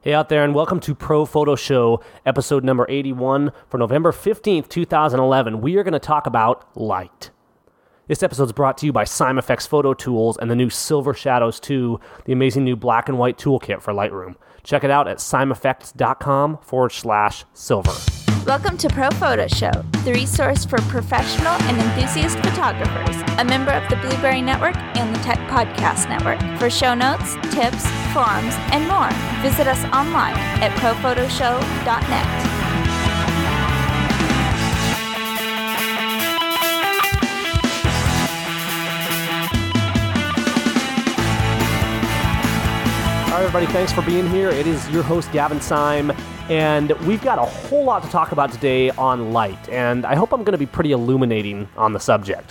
Hey out there, and welcome to Pro Photo Show, episode number 81 for November 15th, 2011. We are going to talk about light. This episode is brought to you by SimeFX Photo Tools and the new Silver Shadows 2, the amazing new black and white toolkit for Lightroom. Check it out at simefx.com/silver. Welcome to Pro Photo Show, the resource for professional and enthusiast photographers, a member of the Blueberry Network and the Tech Podcast Network. For show notes, tips, forums, and more, visit us online at prophotoshow.net. All right, everybody, thanks for being here. It is your host, Gavin Sime, and we've got a whole lot to talk about today on light, and I hope I'm going to be pretty illuminating on the subject.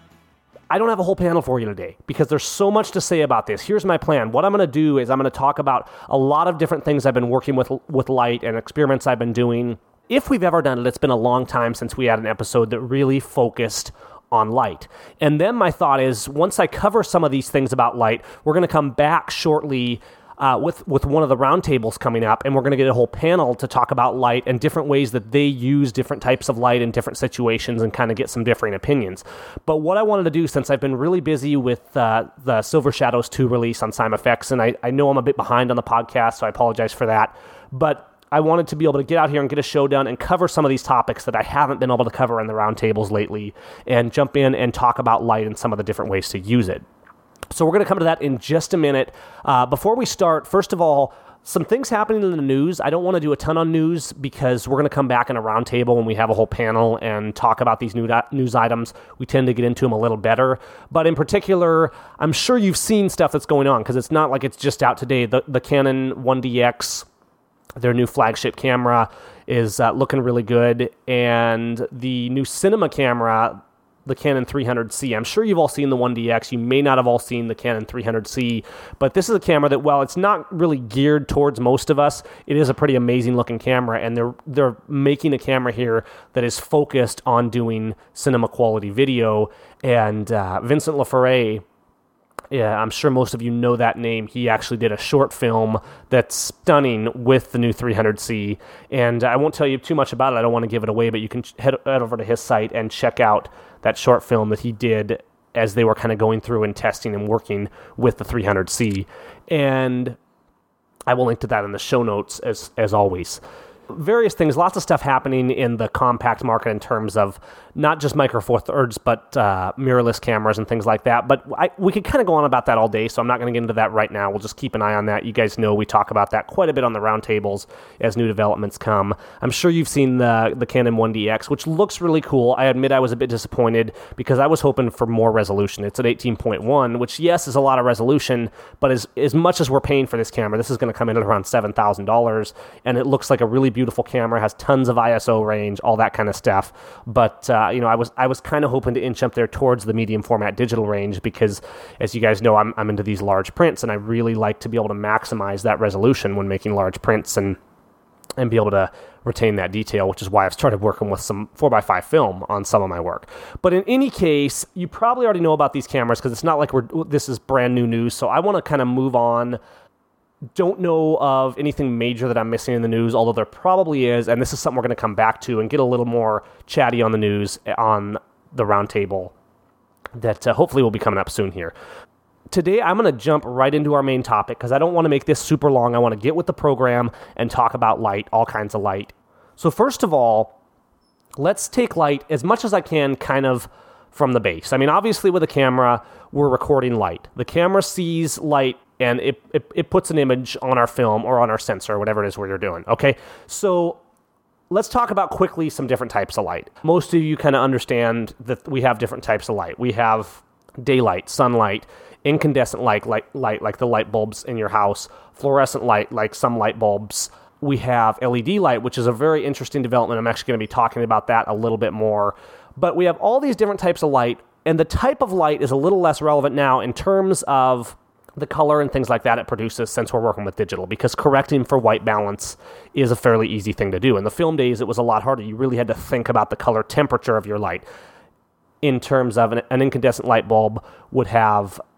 I don't have a whole panel for you today because there's so much to say about this. Here's my plan. What I'm going to do is I'm going to talk about a lot of different things I've been working with light and experiments I've been doing. If we've ever done it, it's been a long time since we had an episode that really focused on light. And then my thought is, once I cover some of these things about light, we're going to come back shortly with one of the roundtables coming up, and we're going to get a whole panel to talk about light and different ways that they use different types of light in different situations and kind of get some differing opinions. But what I wanted to do, since I've been really busy with the Silver Shadows 2 release on SimeFX, and I know I'm a bit behind on the podcast, so I apologize for that, but I wanted to be able to get out here and get a show done and cover some of these topics that I haven't been able to cover in the roundtables lately, and jump in and talk about light and some of the different ways to use it. So we're going to come to that in just a minute. Before we start, first of all, some things happening in the news. I don't want to do a ton on news because we're going to come back in a roundtable when we have a whole panel and talk about these news items. We tend to get into them a little better. But in particular, I'm sure you've seen stuff that's going on because it's not like it's just out today. The Canon 1DX, their new flagship camera, is looking really good. And the new cinema camera, the Canon 300C. I'm sure you've all seen the 1DX. You may not have all seen the Canon 300C, but this is a camera that, while it's not really geared towards most of us, it is a pretty amazing looking camera, and they're making a camera here that is focused on doing cinema quality video. And Vincent Laforet, yeah, I'm sure most of you know that name. He actually did a short film that's stunning with the new 300C, and I won't tell you too much about it. I don't want to give it away, but you can head over to his site and check out that short film that he did as they were kind of going through and testing and working with the 300C. And I will link to that in the show notes as always. Various things, lots of stuff happening in the compact market in terms of not just Micro Four Thirds, but mirrorless cameras and things like that. But we could kind of go on about that all day, so I'm not going to get into that right now. We'll just keep an eye on that. You guys know we talk about that quite a bit on the roundtables as new developments come. I'm sure you've seen the Canon 1DX, which looks really cool. I admit I was a bit disappointed because I was hoping for more resolution. It's at 18.1, which, yes, is a lot of resolution, but as much as we're paying for this camera, this is going to come in at around $7,000, and it looks like a really beautiful camera, has tons of ISO range, all that kind of stuff. But I was kind of hoping to inch up there towards the medium format digital range because, as you guys know, I'm into these large prints, and I really like to be able to maximize that resolution when making large prints and be able to retain that detail, which is why I've started working with some 4x5 film on some of my work. But in any case, you probably already know about these cameras because it's not like this is brand new news, so I want to kind of move on. Don't know of anything major that I'm missing in the news, although there probably is, and this is something we're going to come back to and get a little more chatty on the news on the roundtable that hopefully will be coming up soon here. Today, I'm going to jump right into our main topic because I don't want to make this super long. I want to get with the program and talk about light, all kinds of light. So first of all, let's take light as much as I can kind of from the base. I mean, obviously with a camera, we're recording light. The camera sees light and it puts an image on our film or on our sensor, whatever it is you're doing, okay? So let's talk about quickly some different types of light. Most of you kind of understand that we have different types of light. We have daylight, sunlight, incandescent light like the light bulbs in your house, fluorescent light like some light bulbs. We have LED light, which is a very interesting development. I'm actually going to be talking about that a little bit more. But we have all these different types of light, and the type of light is a little less relevant now in terms of the color and things like that it produces since we're working with digital, because correcting for white balance is a fairly easy thing to do. In the film days, it was a lot harder. You really had to think about the color temperature of your light. In terms of an incandescent light bulb would have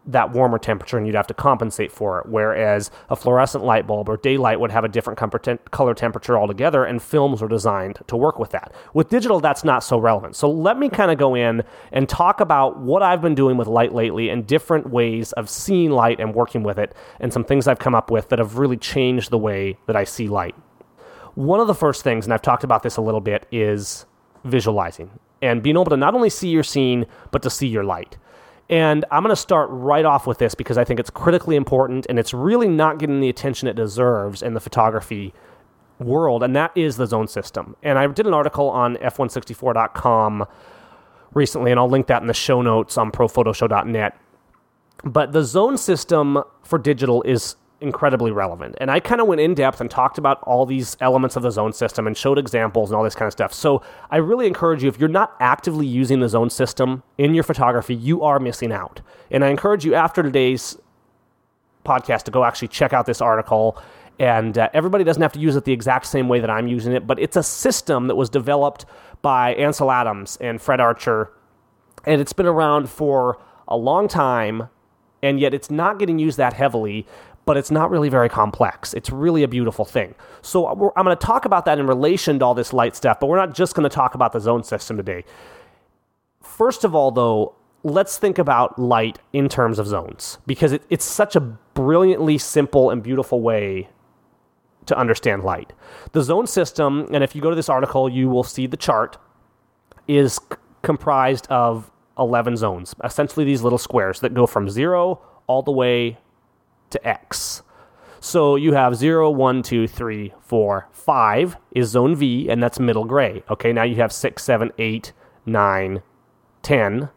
that warmer temperature and you'd have to compensate for it, whereas a fluorescent light bulb or daylight would have a different color temperature altogether, and films are designed to work with that. With digital, that's not so relevant. So let me kind of go in and talk about what I've been doing with light lately and different ways of seeing light and working with it, and some things I've come up with that have really changed the way that I see light. One of the first things, and I've talked about this a little bit, is visualizing and being able to not only see your scene, but to see your light. And I'm going to start right off with this because I think it's critically important and it's really not getting the attention it deserves in the photography world, and that is the zone system. And I did an article on f164.com recently, and I'll link that in the show notes on profotoshow.net. But the zone system for digital is incredibly relevant. And I kind of went in depth and talked about all these elements of the zone system and showed examples and all this kind of stuff. So I really encourage you, if you're not actively using the zone system in your photography, you are missing out. And I encourage you after today's podcast to go actually check out this article. And everybody doesn't have to use it the exact same way that I'm using it, but it's a system that was developed by Ansel Adams and Fred Archer. And it's been around for a long time, and yet it's not getting used that heavily. But it's not really very complex. It's really a beautiful thing. So I'm going to talk about that in relation to all this light stuff, but we're not just going to talk about the zone system today. First of all, though, let's think about light in terms of zones, because it's such a brilliantly simple and beautiful way to understand light. The zone system, and if you go to this article, you will see the chart, is comprised of 11 zones, essentially these little squares that go from 0 all the way to X. So you have 0, 1, 2, 3, 4, 5 is zone V, and that's middle gray. Okay, now you have 6, 7, 8, 9, 10,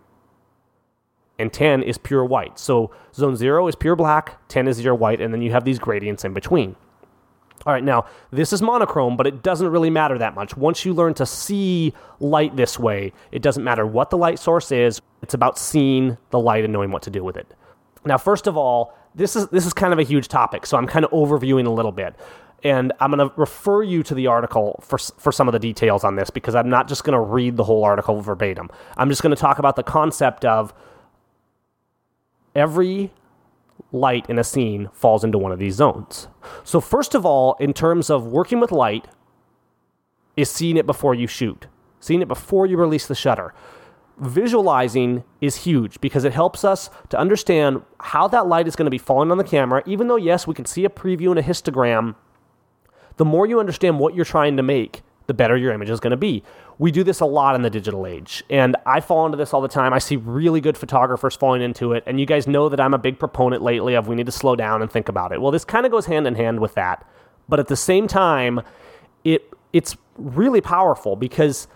and 10 is pure white. So zone 0 is pure black, 10 is pure white, and then you have these gradients in between. All right, now, this is monochrome, but it doesn't really matter that much. Once you learn to see light this way, it doesn't matter what the light source is. It's about seeing the light and knowing what to do with it. Now, first of all, this is kind of a huge topic, so I'm kind of overviewing a little bit. And I'm going to refer you to the article for some of the details on this, because I'm not just going to read the whole article verbatim. I'm just going to talk about the concept of every light in a scene falls into one of these zones. So first of all, in terms of working with light, is seeing it before you shoot, seeing it before you release the shutter. Visualizing is huge because it helps us to understand how that light is going to be falling on the camera. Even though, yes, we can see a preview and a histogram, the more you understand what you're trying to make, the better your image is going to be. We do this a lot in the digital age, and I fall into this all the time. I see really good photographers falling into it, and you guys know that I'm a big proponent lately of we need to slow down and think about it. Well, this kind of goes hand in hand with that, but at the same time, it's really powerful, because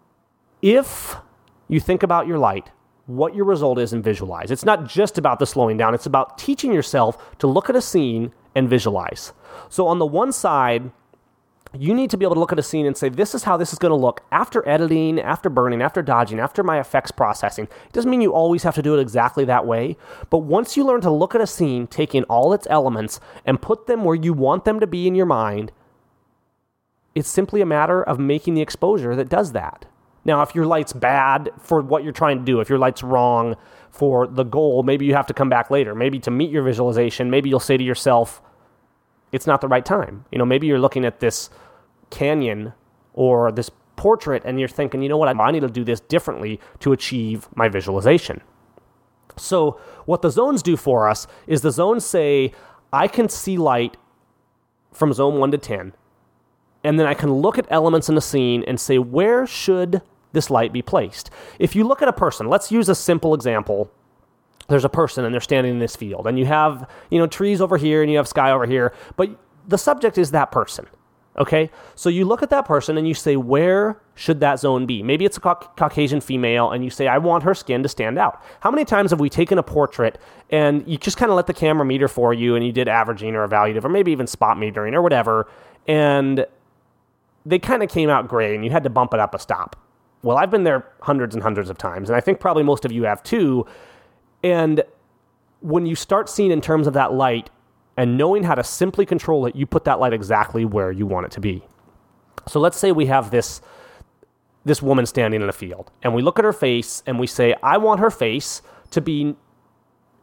if you think about your light, what your result is, and visualize. It's not just about the slowing down. It's about teaching yourself to look at a scene and visualize. So on the one side, you need to be able to look at a scene and say, this is how this is going to look after editing, after burning, after dodging, after my effects processing. It doesn't mean you always have to do it exactly that way, but once you learn to look at a scene, take in all its elements, and put them where you want them to be in your mind, it's simply a matter of making the exposure that does that. Now, if your light's bad for what you're trying to do, if your light's wrong for the goal, maybe you have to come back later. Maybe to meet your visualization, maybe you'll say to yourself, it's not the right time. Maybe you're looking at this canyon or this portrait and you're thinking, you know what, I need to do this differently to achieve my visualization. So what the zones do for us is the zones say, I can see light from zone 1 to 10, and then I can look at elements in the scene and say, where should this light be placed? If you look at a person, let's use a simple example. There's a person and they're standing in this field, and you have, trees over here and you have sky over here, but the subject is that person. Okay, so you look at that person and you say, where should that zone be? Maybe it's a Caucasian female, and you say, I want her skin to stand out. How many times have we taken a portrait and you just kind of let the camera meter for you, and you did averaging or evaluative or maybe even spot metering or whatever, and they kind of came out gray and you had to bump it up a stop? Well, I've been there hundreds and hundreds of times, and I think probably most of you have too. And when you start seeing in terms of that light, and knowing how to simply control it, you put that light exactly where you want it to be. So let's say we have this woman standing in a field, and we look at her face and we say, I want her face to be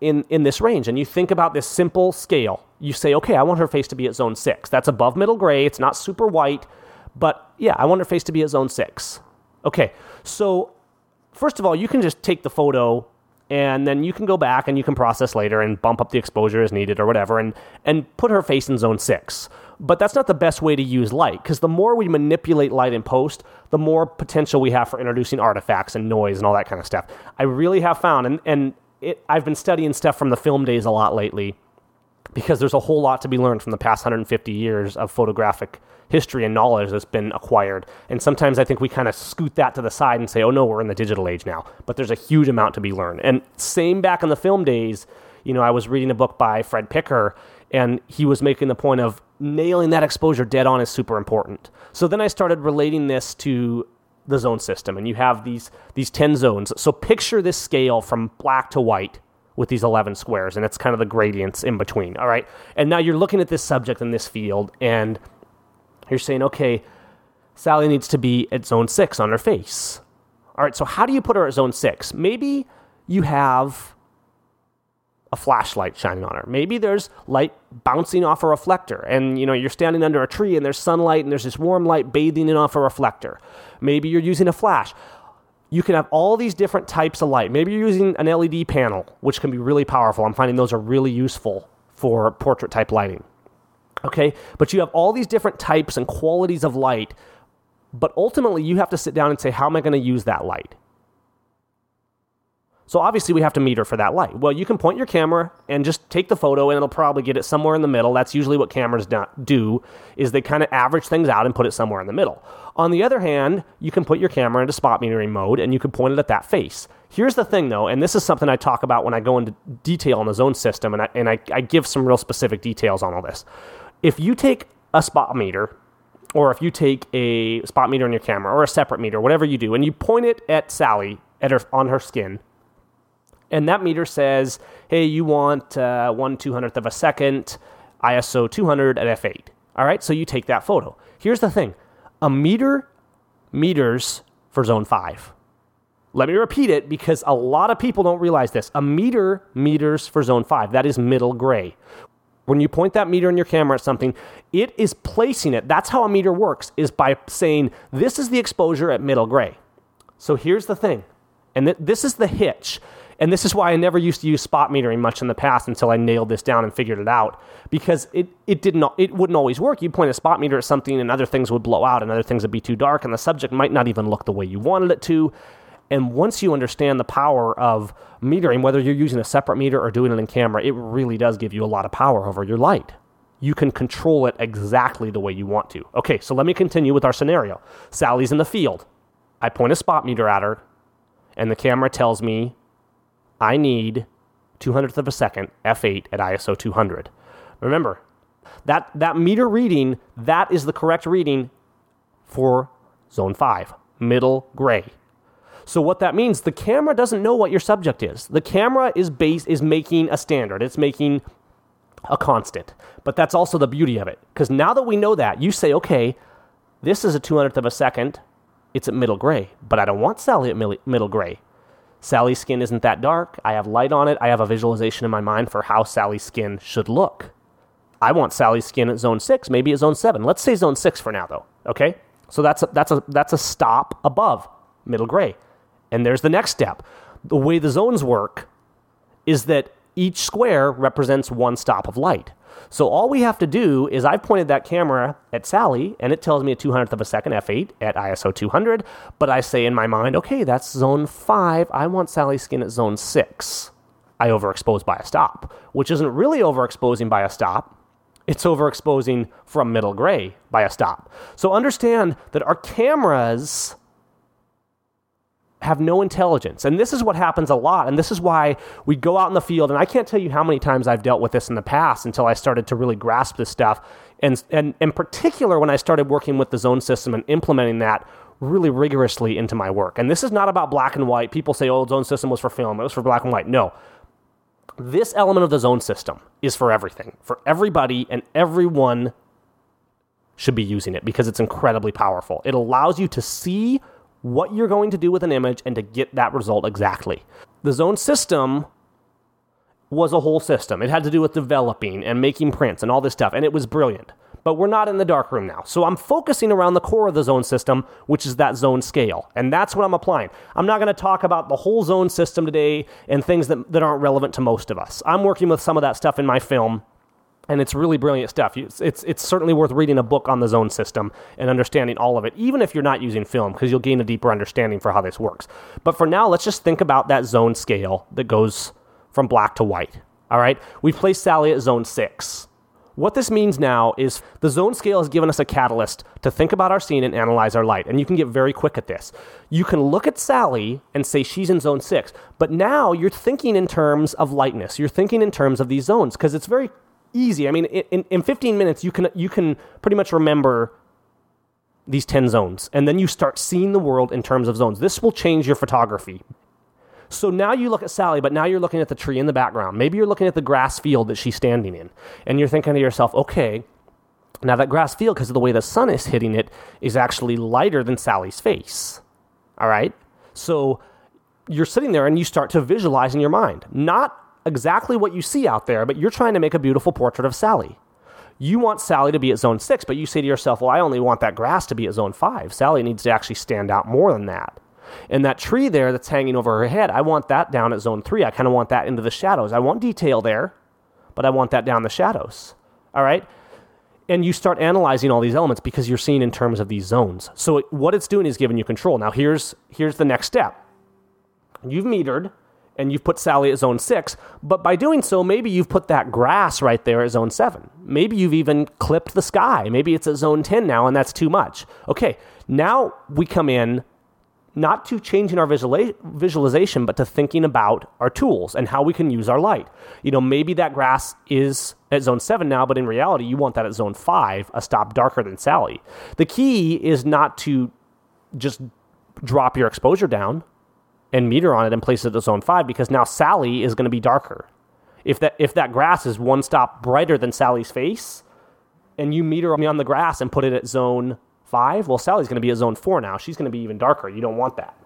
in this range, and you think about this simple scale. You say, okay, I want her face to be at zone 6. That's above middle gray. It's not super white, but yeah, I want her face to be at zone 6. Okay, so first of all, you can just take the photo, and then you can go back and you can process later and bump up the exposure as needed or whatever, and put her face in zone 6. But that's not the best way to use light, because the more we manipulate light in post, the more potential we have for introducing artifacts and noise and all that kind of stuff. I really have found, I've been studying stuff from the film days a lot lately, because there's a whole lot to be learned from the past 150 years of photographic history and knowledge that's been acquired. And sometimes I think we kind of scoot that to the side and say, oh no, we're in the digital age now. But there's a huge amount to be learned. And same back in the film days, I was reading a book by Fred Picker, and he was making the point of nailing that exposure dead on is super important. So then I started relating this to the zone system, and you have these 10 zones. So picture this scale from black to white with these 11 squares, and it's kind of the gradients in between, all right? And now you're looking at this subject in this field, and you're saying, okay, Sally needs to be at zone 6 on her face. All right, so how do you put her at zone 6? Maybe you have a flashlight shining on her. Maybe there's light bouncing off a reflector, and you're standing under a tree and there's sunlight and there's this warm light bathing in off a reflector. Maybe you're using a flash. You can have all these different types of light. Maybe you're using an LED panel, which can be really powerful. I'm finding those are really useful for portrait type lighting. Okay, but you have all these different types and qualities of light, but ultimately you have to sit down and say, how am I going to use that light? So obviously we have to meter for that light. Well, you can point your camera and just take the photo, and it'll probably get it somewhere in the middle. That's usually what cameras do, is they kind of average things out and put it somewhere in the middle. On the other hand, you can put your camera into spot metering mode, and you can point it at that face. Here's the thing, though, and this is something I talk about when I go into detail on the zone system, and I give some real specific details on all this. If you take a spot meter, or if you take a spot meter in your camera, or a separate meter, whatever you do, and you point it at Sally on her skin, and that meter says, hey, you want 1/200th of a second, ISO 200 at f8. All right, so you take that photo. Here's the thing. A meter meters for zone 5. Let me repeat it, because a lot of people don't realize this. A meter meters for zone 5. That is middle gray. When you point that meter in your camera at something, it is placing it. That's how a meter works, is by saying, this is the exposure at middle gray. So here's the thing, and this is the hitch. And this is why I never used to use spot metering much in the past until I nailed this down and figured it out, because it wouldn't always work. You'd point a spot meter at something and other things would blow out and other things would be too dark, and the subject might not even look the way you wanted it to. And once you understand the power of metering, whether you're using a separate meter or doing it in camera, it really does give you a lot of power over your light. You can control it exactly the way you want to. Okay, so let me continue with our scenario. Sally's in the field. I point a spot meter at her, and the camera tells me I need 200th of a second, f8 at ISO 200. Remember, that meter reading, that is the correct reading for zone 5, middle gray. So what that means, the camera doesn't know what your subject is. The camera is making a standard. It's making a constant. But that's also the beauty of it. Because now that we know that, you say, okay, this is a 200th of a second. It's at middle gray. But I don't want Sally at middle gray. Sally's skin isn't that dark. I have light on it. I have a visualization in my mind for how Sally's skin should look. I want Sally's skin at zone 6, maybe at zone 7. Let's say zone 6 for now, though. Okay? So that's a stop above middle gray. And there's the next step. The way the zones work is that each square represents one stop of light. So all we have to do is I've pointed that camera at Sally, and it tells me a 200th of a second, f8 at ISO 200. But I say in my mind, okay, that's zone 5. I want Sally's skin at zone 6. I overexpose by a stop, which isn't really overexposing by a stop. It's overexposing from middle gray by a stop. So understand that our cameras have no intelligence. And this is what happens a lot. And this is why we go out in the field. And I can't tell you how many times I've dealt with this in the past until I started to really grasp this stuff. And in particular, when I started working with the zone system and implementing that really rigorously into my work. And this is not about black and white. People say, oh, zone system was for film. It was for black and white. No. This element of the zone system is for everything, for everybody, and everyone should be using it because it's incredibly powerful. It allows you to see what you're going to do with an image and to get that result exactly. The zone system was a whole system. It had to do with developing and making prints and all this stuff, and it was brilliant. But we're not in the darkroom now. So I'm focusing around the core of the zone system, which is that zone scale. And that's what I'm applying. I'm not going to talk about the whole zone system today and things that aren't relevant to most of us. I'm working with some of that stuff in my film, and it's really brilliant stuff. It's certainly worth reading a book on the zone system and understanding all of it, even if you're not using film, because you'll gain a deeper understanding for how this works. But for now, let's just think about that zone scale that goes from black to white. All right? We placed Sally at zone 6. What this means now is the zone scale has given us a catalyst to think about our scene and analyze our light. And you can get very quick at this. You can look at Sally and say she's in zone 6. But now you're thinking in terms of lightness. You're thinking in terms of these zones because it's very easy. I mean, in 15 minutes, you can pretty much remember these 10 zones. And then you start seeing the world in terms of zones. This will change your photography. So now you look at Sally, but now you're looking at the tree in the background. Maybe you're looking at the grass field that she's standing in. And you're thinking to yourself, okay, now that grass field, because of the way the sun is hitting it, is actually lighter than Sally's face. All right? So you're sitting there and you start to visualize in your mind. Not exactly what you see out there, but you're trying to make a beautiful portrait of Sally. You want Sally to be at zone 6, but you say to yourself, well, I only want that grass to be at zone 5. Sally needs to actually stand out more than that. And that tree there that's hanging over her head, I want that down at zone 3. I kind of want that into the shadows. I want detail there, but I want that down the shadows. All right? And you start analyzing all these elements because you're seeing in terms of these zones. So what it's doing is giving you control. Now, here's the next step. You've metered, and you've put Sally at zone 6, but by doing so, maybe you've put that grass right there at zone 7. Maybe you've even clipped the sky. Maybe it's at zone 10 now, and that's too much. Okay, now we come in not to changing our visualization, but to thinking about our tools and how we can use our light. You know, maybe that grass is at zone 7 now, but in reality, you want that at zone 5, a stop darker than Sally. The key is not to just drop your exposure down and meter on it and place it at zone 5, because now Sally is going to be darker. If that grass is one stop brighter than Sally's face, and you meter on the grass and put it at zone 5, well, Sally's going to be at zone 4 now. She's going to be even darker. You don't want that.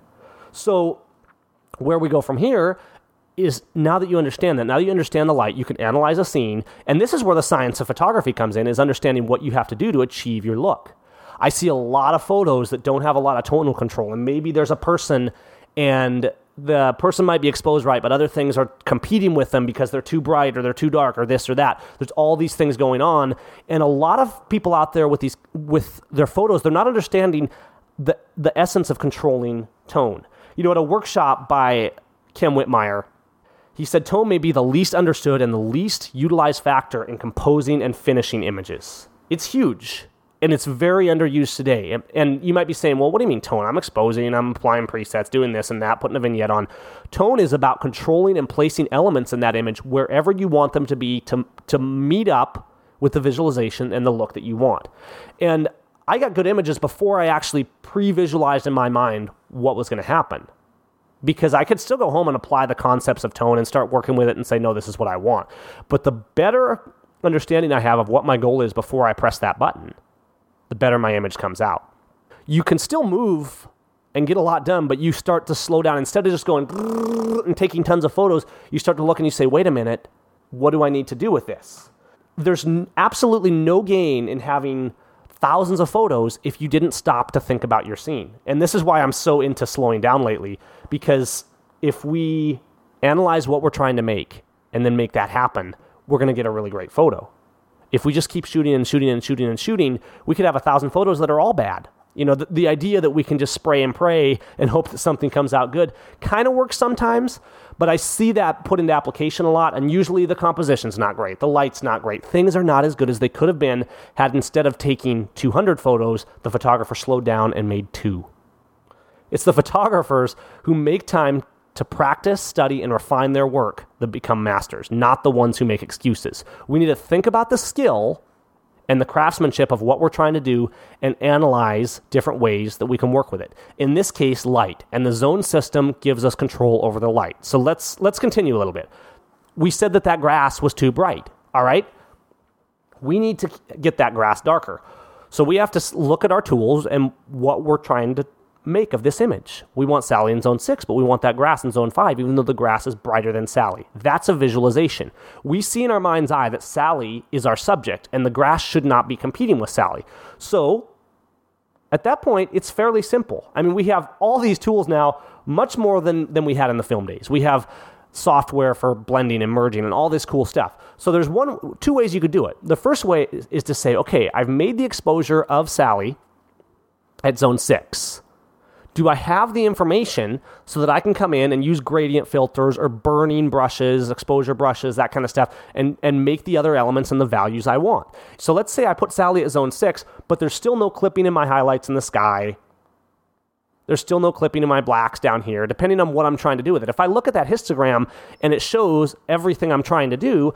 So where we go from here is now that you understand the light, you can analyze a scene. And this is where the science of photography comes in, is understanding what you have to do to achieve your look. I see a lot of photos that don't have a lot of tonal control. And maybe there's a person and the person might be exposed right, but other things are competing with them because they're too bright or they're too dark or this or that. There's all these things going on. And a lot of people out there with their photos, they're not understanding the essence of controlling tone. You know, at a workshop by Ken Whitmire, he said tone may be the least understood and the least utilized factor in composing and finishing images. It's huge. And it's very underused today. And you might be saying, well, what do you mean tone? I'm exposing, I'm applying presets, doing this and that, putting a vignette on. Tone is about controlling and placing elements in that image wherever you want them to be to meet up with the visualization and the look that you want. And I got good images before I actually pre-visualized in my mind what was going to happen. Because I could still go home and apply the concepts of tone and start working with it and say, no, this is what I want. But the better understanding I have of what my goal is before I press that button, the better my image comes out. You can still move and get a lot done, but you start to slow down. Instead of just going and taking tons of photos, you start to look and you say, wait a minute, what do I need to do with this? There's absolutely no gain in having thousands of photos if you didn't stop to think about your scene. And this is why I'm so into slowing down lately, because if we analyze what we're trying to make and then make that happen, we're going to get a really great photo. If we just keep shooting and shooting and shooting and shooting, we could have 1,000 photos that are all bad. You know, the idea that we can just spray and pray and hope that something comes out good kind of works sometimes, but I see that put into application a lot, and usually the composition's not great, the light's not great. Things are not as good as they could have been had, instead of taking 200 photos, the photographer slowed down and made 2. It's the photographers who make time to practice, study, and refine their work that become masters, not the ones who make excuses. We need to think about the skill and the craftsmanship of what we're trying to do and analyze different ways that we can work with it. In this case, light, and the zone system gives us control over the light. So let's continue a little bit. We said that grass was too bright, all right? We need to get that grass darker. So we have to look at our tools and what we're trying to make of this image? We want Sally in zone 6, but we want that grass in zone 5, even though the grass is brighter than Sally. That's a visualization. We see in our mind's eye that Sally is our subject, and the grass should not be competing with Sally. So at that point, it's fairly simple. I mean, we have all these tools now, much more than we had in the film days. We have software for blending and merging and all this cool stuff. So there's two ways you could do it. The first way is to say, okay, I've made the exposure of Sally at zone 6. Do I have the information so that I can come in and use gradient filters or burning brushes, exposure brushes, that kind of stuff, and make the other elements and the values I want? So let's say I put Sally at zone 6, but there's still no clipping in my highlights in the sky. There's still no clipping in my blacks down here, depending on what I'm trying to do with it. If I look at that histogram and it shows everything I'm trying to do,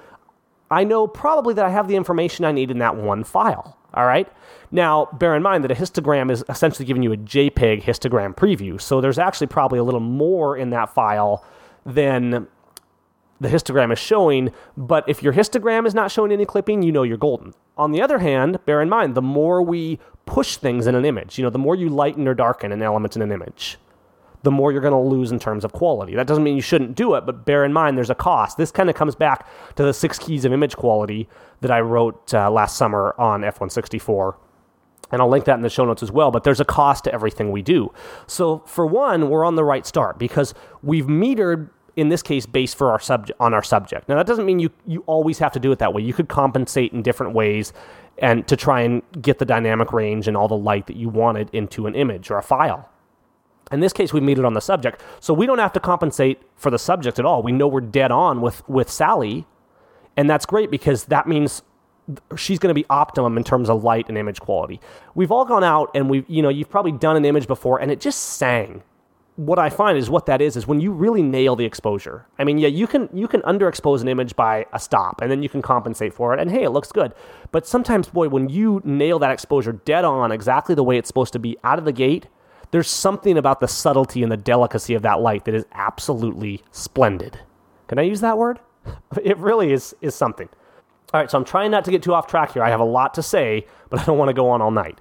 I know probably that I have the information I need in that one file. All right? Now, bear in mind that a histogram is essentially giving you a JPEG histogram preview. So there's actually probably a little more in that file than the histogram is showing. But if your histogram is not showing any clipping, you know you're golden. On the other hand, bear in mind, the more we push things in an image, the more you lighten or darken an element in an image, the more you're going to lose in terms of quality. That doesn't mean you shouldn't do it, but bear in mind there's a cost. This kind of comes back to the 6 keys of image quality that I wrote last summer on F164. And I'll link that in the show notes as well, but there's a cost to everything we do. So for one, we're on the right start because we've metered, in this case, based for our subject. Now that doesn't mean you always have to do it that way. You could compensate in different ways and to try and get the dynamic range and all the light that you wanted into an image or a file. In this case, we metered on the subject, so we don't have to compensate for the subject at all. We know we're dead on with Sally, and that's great because that means she's going to be optimum in terms of light and image quality. We've all gone out and you've probably done an image before and it just sang. What I find is what that is when you really nail the exposure. I mean, yeah, you can underexpose an image by a stop and then you can compensate for it and hey, it looks good. But sometimes, boy, when you nail that exposure dead on exactly the way it's supposed to be out of the gate, there's something about the subtlety and the delicacy of that light that is absolutely splendid. Can I use that word? It really is something. All right, so I'm trying not to get too off track here. I have a lot to say, but I don't want to go on all night.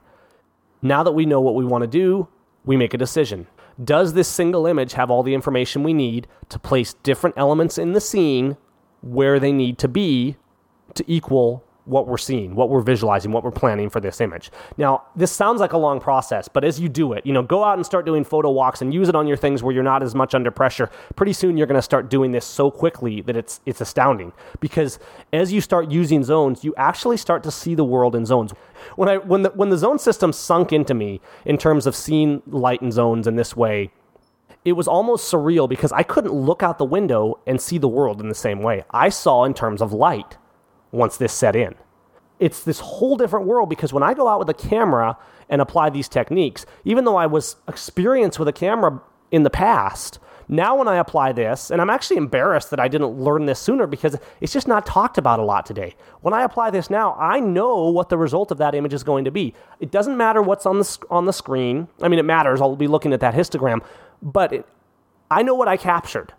Now that we know what we want to do, we make a decision. Does this single image have all the information we need to place different elements in the scene where they need to be to equal what we're seeing, what we're visualizing, what we're planning for this image? Now, this sounds like a long process, but as you do it, go out and start doing photo walks and use it on your things where you're not as much under pressure. Pretty soon you're going to start doing this so quickly that it's astounding. Because as you start using zones, you actually start to see the world in zones. When the zone system sunk into me in terms of seeing light in zones in this way, it was almost surreal because I couldn't look out the window and see the world in the same way. I saw in terms of light once this set in. It's this whole different world because when I go out with a camera and apply these techniques, even though I was experienced with a camera in the past, now when I apply this, and I'm actually embarrassed that I didn't learn this sooner because it's just not talked about a lot today. When I apply this now, I know what the result of that image is going to be. It doesn't matter what's on the screen. I mean, it matters. I'll be looking at that histogram, but I know what I captured.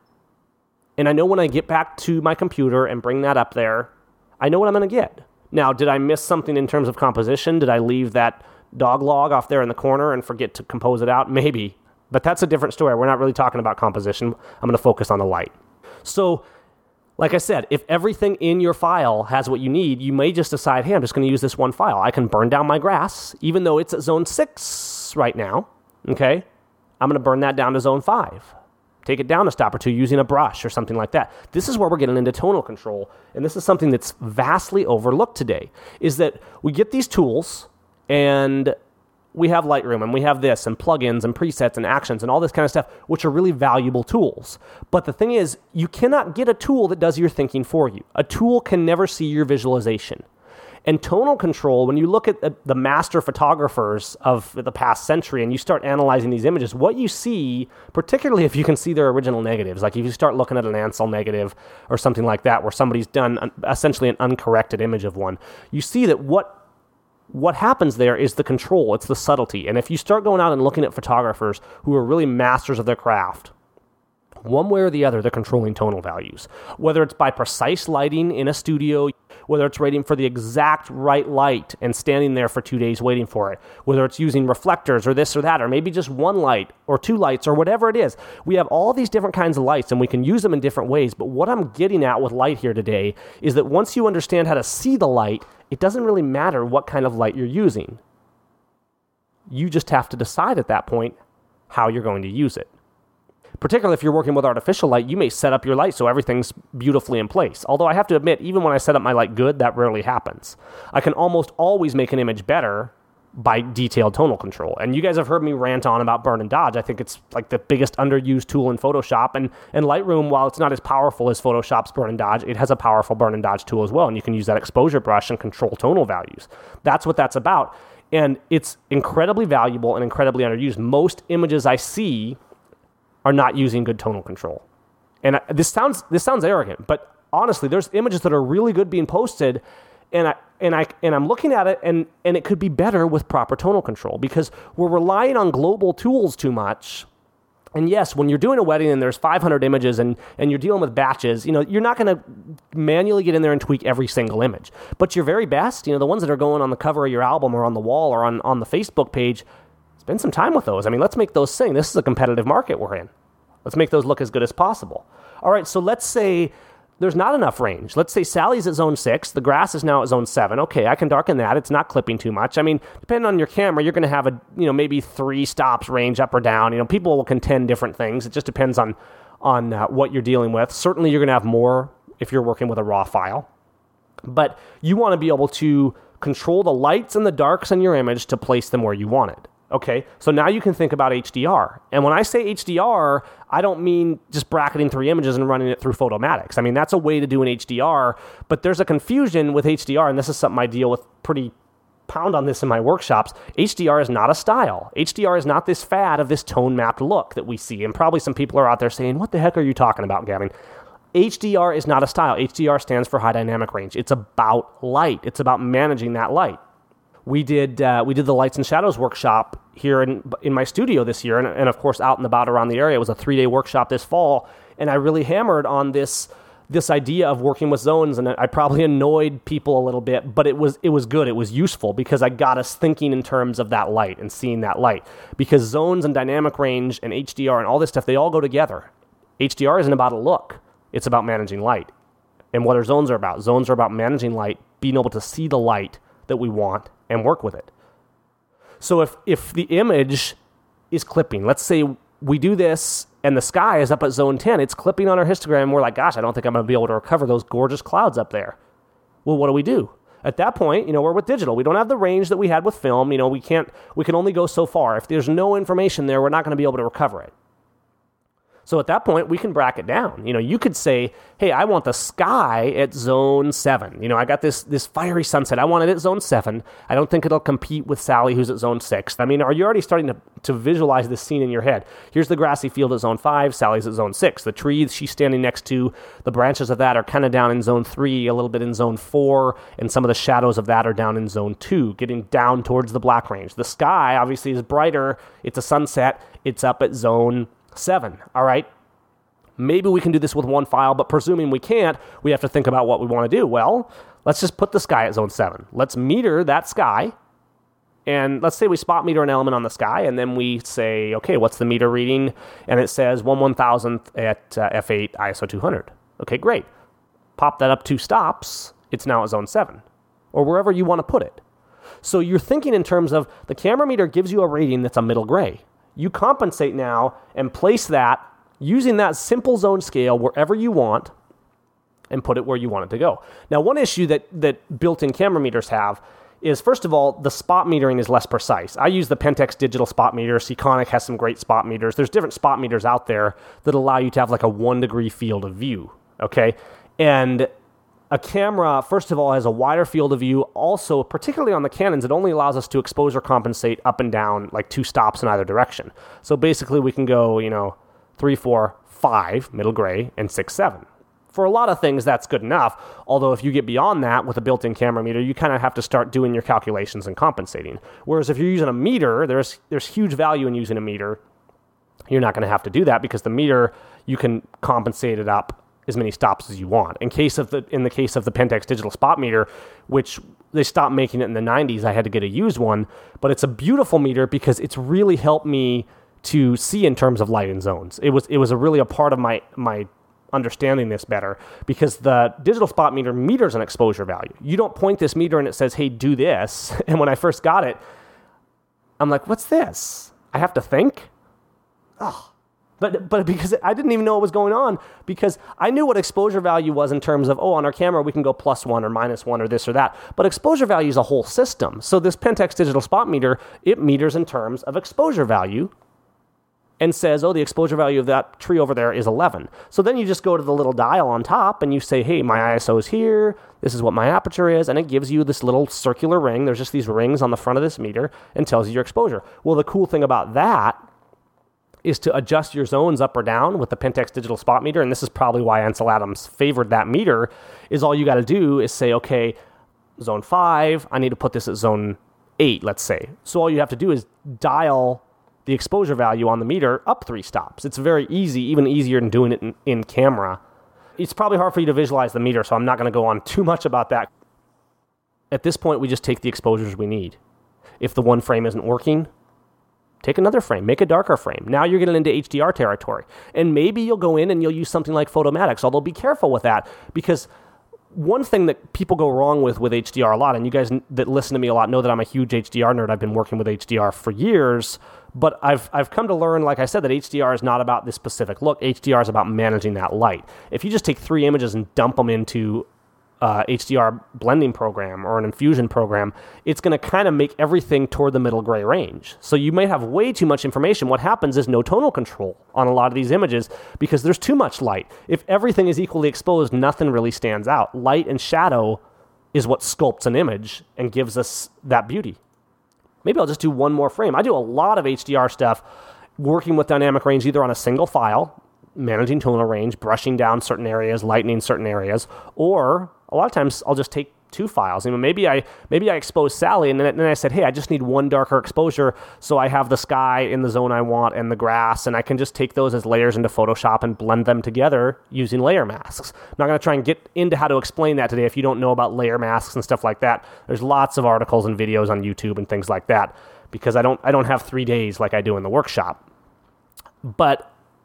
And I know when I get back to my computer and bring that up there, I know what I'm going to get. Now, did I miss something in terms of composition? Did I leave that dog log off there in the corner and forget to compose it out? Maybe. But that's a different story. We're not really talking about composition. I'm going to focus on the light. So, like I said, if everything in your file has what you need, you may just decide, hey, I'm just going to use this one file. I can burn down my grass, even though it's at zone 6 right now. Okay? I'm going to burn that down to zone 5. Take it down a stop or two using a brush or something like that. This is where we're getting into tonal control, and this is something that's vastly overlooked today, is that we get these tools, and we have Lightroom, and we have this, and plugins, and presets, and actions, and all this kind of stuff, which are really valuable tools. But the thing is, you cannot get a tool that does your thinking for you. A tool can never see your visualization. And tonal control, when you look at the master photographers of the past century and you start analyzing these images, what you see, particularly if you can see their original negatives, like if you start looking at an Ansel negative or something like that, where somebody's done essentially an uncorrected image of one, you see that what happens there is the control, it's the subtlety. And if you start going out and looking at photographers who are really masters of their craft, one way or the other, they're controlling tonal values. Whether it's by precise lighting in a studio, whether it's rating for the exact right light and standing there for 2 days waiting for it, whether it's using reflectors or this or that, or maybe just one light or two lights or whatever it is. We have all these different kinds of lights and we can use them in different ways. But what I'm getting at with light here today is that once you understand how to see the light, it doesn't really matter what kind of light you're using. You just have to decide at that point how you're going to use it. Particularly if you're working with artificial light, you may set up your light so everything's beautifully in place. Although I have to admit, even when I set up my light good, that rarely happens. I can almost always make an image better by detailed tonal control. And you guys have heard me rant on about burn and dodge. I think it's like the biggest underused tool in Photoshop. And Lightroom, while it's not as powerful as Photoshop's burn and dodge, it has a powerful burn and dodge tool as well. And you can use that exposure brush and control tonal values. That's what that's about. And it's incredibly valuable and incredibly underused. Most images I see are not using good tonal control. And this sounds arrogant, but honestly, there's images that are really good being posted, and I'm looking at it, and it could be better with proper tonal control, because we're relying on global tools too much. And yes, when you're doing a wedding and there's 500 images and you're dealing with batches, you're not going to manually get in there and tweak every single image. But your very best, the ones that are going on the cover of your album or on the wall or on the Facebook page, spend some time with those. I mean, let's make those sing. This is a competitive market we're in. Let's make those look as good as possible. All right, so let's say there's not enough range. Let's say Sally's at zone 6, the grass is now at zone 7. Okay, I can darken that. It's not clipping too much. I mean, depending on your camera, you're going to have maybe 3 stops range up or down. People will contend different things. It just depends on what you're dealing with. Certainly, you're going to have more if you're working with a raw file. But you want to be able to control the lights and the darks in your image to place them where you want it. Okay, so now you can think about HDR. And when I say HDR, I don't mean just bracketing 3 images and running it through Photomatix. I mean, that's a way to do an HDR, but there's a confusion with HDR, and this is something I deal with pretty pound on this in my workshops. HDR is not a style. HDR is not this fad of this tone-mapped look that we see, and probably some people are out there saying, what the heck are you talking about, Gavin? HDR is not a style. HDR stands for high dynamic range. It's about light. It's about managing that light. We did the Lights and Shadows workshop here in my studio this year, and of course out and about around the area. It was a 3-day workshop this fall, and I really hammered on this idea of working with zones, and I probably annoyed people a little bit, but it was good. It was useful because I got us thinking in terms of that light and seeing that light, because zones and dynamic range and HDR and all this stuff, they all go together. HDR isn't about a look. It's about managing light. And what our zones are about? Zones are about managing light, being able to see the light that we want and work with it. So if the image is clipping, let's say we do this and the sky is up at zone 10, it's clipping on our histogram, we're like, gosh, I don't think I'm going to be able to recover those gorgeous clouds up there. Well, what do we do? At that point, we're with digital. We don't have the range that we had with film. We can only go so far. If there's no information there, we're not going to be able to recover it. So at that point, we can bracket down. You could say, hey, I want the sky at zone 7. I got this fiery sunset. I want it at zone 7. I don't think it'll compete with Sally, who's at zone 6. I mean, are you already starting to visualize this scene in your head? Here's the grassy field at zone 5. Sally's at zone 6. The trees she's standing next to, the branches of that are kind of down in zone 3, a little bit in zone 4, and some of the shadows of that are down in zone 2, getting down towards the black range. The sky, obviously, is brighter. It's a sunset. It's up at zone 7, all right? Maybe we can do this with one file, but presuming we can't, we have to think about what we want to do. Well, let's just put the sky at zone 7. Let's meter that sky, and let's say we spot meter an element on the sky, and then we say, okay, what's the meter reading? And it says 1/1000th at f8 ISO 200. Okay, great. Pop that up 2 stops, it's now at zone 7, or wherever you want to put it. So you're thinking in terms of the camera meter gives you a rating that's a middle gray. You compensate now and place that using that simple zone scale wherever you want and put it where you want it to go. Now, one issue that built-in camera meters have is, first of all, the spot metering is less precise. I use the Pentax digital spot meter. Seaconic has some great spot meters. There's different spot meters out there that allow you to have like a 1-degree field of view, okay? And a camera, first of all, has a wider field of view. Also, particularly on the Canons, it only allows us to exposure compensate up and down, like 2 stops in either direction. So basically, we can go, 3, 4, 5, middle gray, and 6, 7. For a lot of things, that's good enough. Although if you get beyond that with a built-in camera meter, you kind of have to start doing your calculations and compensating. Whereas if you're using a meter, there's huge value in using a meter. You're not going to have to do that because the meter, you can compensate it up as many stops as you want. In the case of the Pentax digital spot meter, which they stopped making it in the 90s, I had to get a used one, but it's a beautiful meter because it's really helped me to see in terms of light and zones. It was really a part of my understanding this better, because the digital spot meter meters an exposure value. You don't point this meter and it says, hey, do this. And when I first got it, I'm like, what's this? I have to think? Oh. But because I didn't even know what was going on, because I knew what exposure value was in terms of, on our camera we can go +1 or -1 or this or that. But exposure value is a whole system. So this Pentax digital spot meter, it meters in terms of exposure value and says, the exposure value of that tree over there is 11. So then you just go to the little dial on top and you say, hey, my ISO is here. This is what my aperture is. And it gives you this little circular ring. There's just these rings on the front of this meter and tells you your exposure. Well, the cool thing about that is to adjust your zones up or down with the Pentax digital spot meter. And this is probably why Ansel Adams favored that meter, is all you got to do is say, okay, zone 5, I need to put this at zone 8, let's say. So all you have to do is dial the exposure value on the meter up 3 stops. It's very easy, even easier than doing it in camera. It's probably hard for you to visualize the meter, so I'm not going to go on too much about that. At this point, we just take the exposures we need. If the one frame isn't working, take another frame, make a darker frame. Now you're getting into HDR territory. And maybe you'll go in and you'll use something like Photomatix, although be careful with that, because one thing that people go wrong with HDR a lot, and you guys that listen to me a lot know that I'm a huge HDR nerd. I've been working with HDR for years, but I've come to learn, like I said, that HDR is not about this specific look. HDR is about managing that light. If you just take 3 images and dump them into HDR blending program or an infusion program, it's going to kind of make everything toward the middle gray range. So you may have way too much information. What happens is no tonal control on a lot of these images because there's too much light. If everything is equally exposed, nothing really stands out. Light and shadow is what sculpts an image and gives us that beauty. Maybe I'll just do one more frame. I do a lot of HDR stuff working with dynamic range either on a single file, managing tonal range, brushing down certain areas, lightening certain areas, or a lot of times I'll just take 2 files. Maybe I expose Sally, and then I said, hey, I just need one darker exposure, so I have the sky in the zone I want and the grass, and I can just take those as layers into Photoshop and blend them together using layer masks. I'm not going to try and get into how to explain that today if you don't know about layer masks and stuff like that. There's lots of articles and videos on YouTube and things like that, because I don't have 3 days like I do in the workshop. But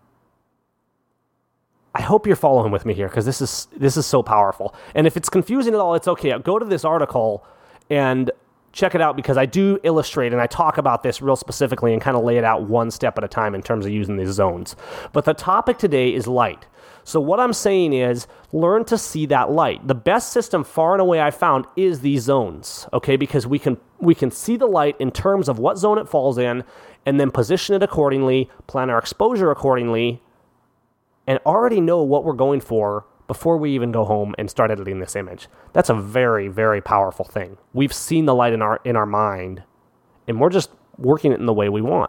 I hope you're following with me here, because this is so powerful. And if it's confusing at all, it's okay. Go to this article and check it out, because I do illustrate and I talk about this real specifically and kind of lay it out one step at a time in terms of using these zones. But the topic today is light. So what I'm saying is learn to see that light. The best system far and away I found is these zones, okay? Because we can see the light in terms of what zone it falls in and then position it accordingly, plan our exposure accordingly, and already know what we're going for before we even go home and start editing this image. That's a very, very powerful thing. We've seen the light in our mind, and we're just working it in the way we want.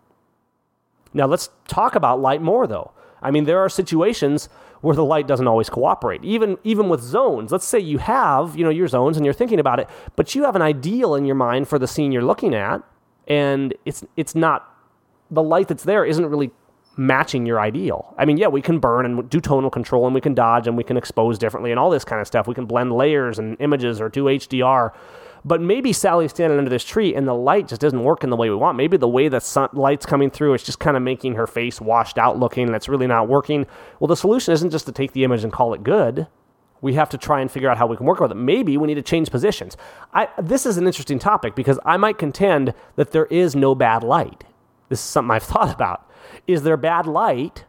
Now let's talk about light more, though. There are situations where the light doesn't always cooperate. Even with zones, let's say you have your zones and you're thinking about it, but you have an ideal in your mind for the scene you're looking at, and it's not, the light that's there isn't really matching your ideal. We can burn and do tonal control, and we can dodge, and we can expose differently and all this kind of stuff. We can blend layers and images or do HDR. But maybe Sally's standing under this tree and the light just doesn't work in the way we want. Maybe the way the light's coming through, it's just kind of making her face washed out looking, and it's really not working. Well, the solution isn't just to take the image and call it good. We have to try and figure out how we can work with it. Maybe we need to change positions. This is an interesting topic, because I might contend that there is no bad light. This is something I've thought about. Is there bad light,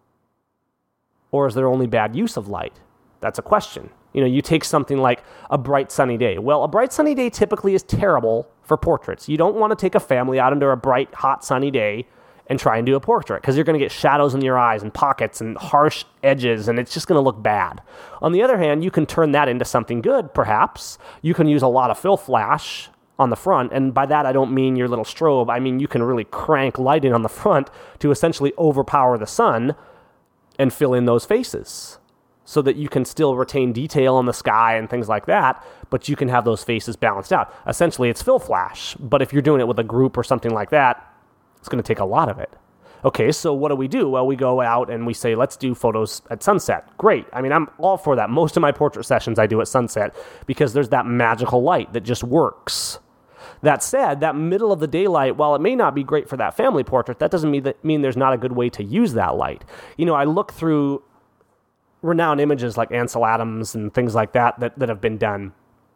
or is there only bad use of light? That's a question. You take something like a bright sunny day. Well, a bright sunny day typically is terrible for portraits. You don't want to take a family out into a bright, hot, sunny day and try and do a portrait, because you're going to get shadows in your eyes and pockets and harsh edges, and it's just going to look bad. On the other hand, you can turn that into something good, perhaps. You can use a lot of fill flash on the front, and by that I don't mean your little strobe. I mean you can really crank lighting on the front to essentially overpower the sun and fill in those faces so that you can still retain detail in the sky and things like that, but you can have those faces balanced out. Essentially, it's fill flash, but if you're doing it with a group or something like that, it's going to take a lot of it. Okay, so what do? Well, we go out and we say, let's do photos at sunset. Great. I mean, I'm all for that. Most of my portrait sessions I do at sunset because there's that magical light that just works. That said, that middle of the daylight, while it may not be great for that family portrait, that doesn't mean there's not a good way to use that light. I look through renowned images like Ansel Adams and things like that have been done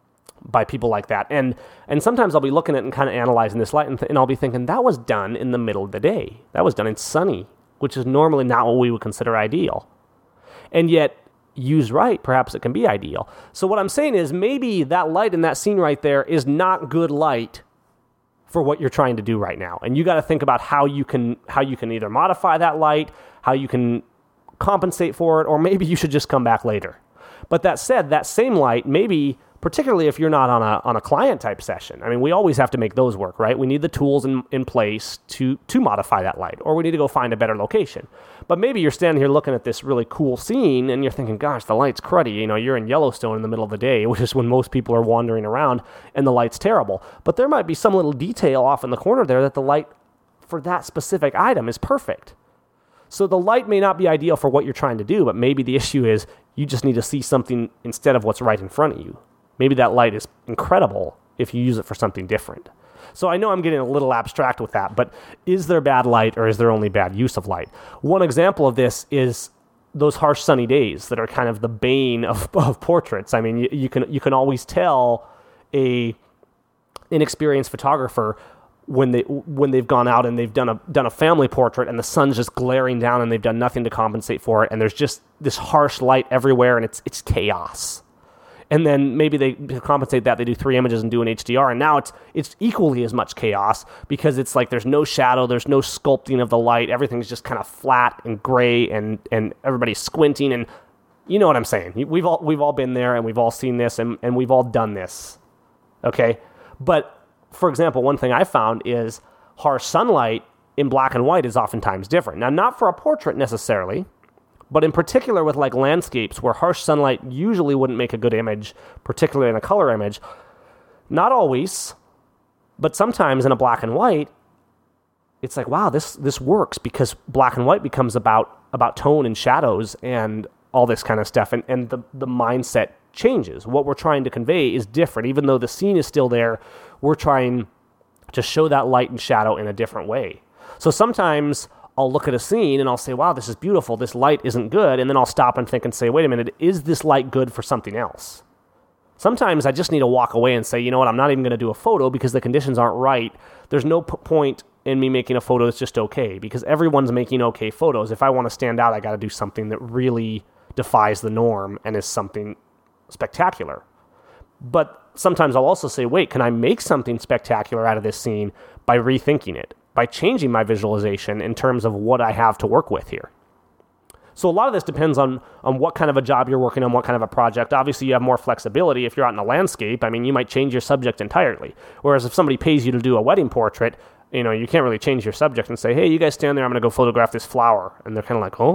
by people like that. And sometimes I'll be looking at it and kind of analyzing this light, and I'll be thinking, that was done in the middle of the day. That was done in sunny, which is normally not what we would consider ideal. And yet, used right, perhaps it can be ideal. So what I'm saying is maybe that light in that scene right there is not good light for what you're trying to do right now. And you got to think about how you can either modify that light, how you can compensate for it, or maybe you should just come back later. But that said, that same light, maybe, particularly if you're not on a client type session. I mean, we always have to make those work, right? We need the tools in place to modify that light, or we need to go find a better location. But maybe you're standing here looking at this really cool scene and you're thinking, gosh, the light's cruddy. You're in Yellowstone in the middle of the day, which is when most people are wandering around, and the light's terrible. But there might be some little detail off in the corner there that the light for that specific item is perfect. So the light may not be ideal for what you're trying to do, but maybe the issue is you just need to see something instead of what's right in front of you. Maybe that light is incredible if you use it for something different. So I know I'm getting a little abstract with that, but is there bad light or is there only bad use of light? One example of this is those harsh sunny days that are kind of the bane of portraits. I mean, you can always tell a inexperienced photographer when they've gone out and they've done a family portrait and the sun's just glaring down and they've done nothing to compensate for it, and there's just this harsh light everywhere and it's chaos. And then maybe they compensate that, they do 3 images and do an HDR, and now it's equally as much chaos because it's like there's no shadow, there's no sculpting of the light, everything's just kind of flat and gray, and everybody's squinting, and you know what I'm saying. We've all been there, and we've all seen this, and we've all done this, okay? But, for example, one thing I found is harsh sunlight in black and white is oftentimes different. Now, not for a portrait necessarily, but in particular with like landscapes where harsh sunlight usually wouldn't make a good image, particularly in a color image. Not always, but sometimes in a black and white, it's like, wow, this works because black and white becomes about tone and shadows and all this kind of stuff, and the mindset changes. What we're trying to convey is different. Even though the scene is still there, we're trying to show that light and shadow in a different way. So sometimes I'll look at a scene and I'll say, wow, this is beautiful, this light isn't good, and then I'll stop and think and say, wait a minute, is this light good for something else? Sometimes I just need to walk away and say, you know what, I'm not even going to do a photo because the conditions aren't right. There's no point in me making a photo that's just okay, because everyone's making okay photos. If I want to stand out, I got to do something that really defies the norm and is something spectacular. But sometimes I'll also say, wait, can I make something spectacular out of this scene by rethinking it, by changing my visualization in terms of what I have to work with here? So a lot of this depends on what kind of a job you're working on, what kind of a project. Obviously, you have more flexibility. If you're out in a landscape, I mean, you might change your subject entirely. Whereas if somebody pays you to do a wedding portrait, you can't really change your subject and say, hey, you guys stand there, I'm going to go photograph this flower. And they're kind of like, oh?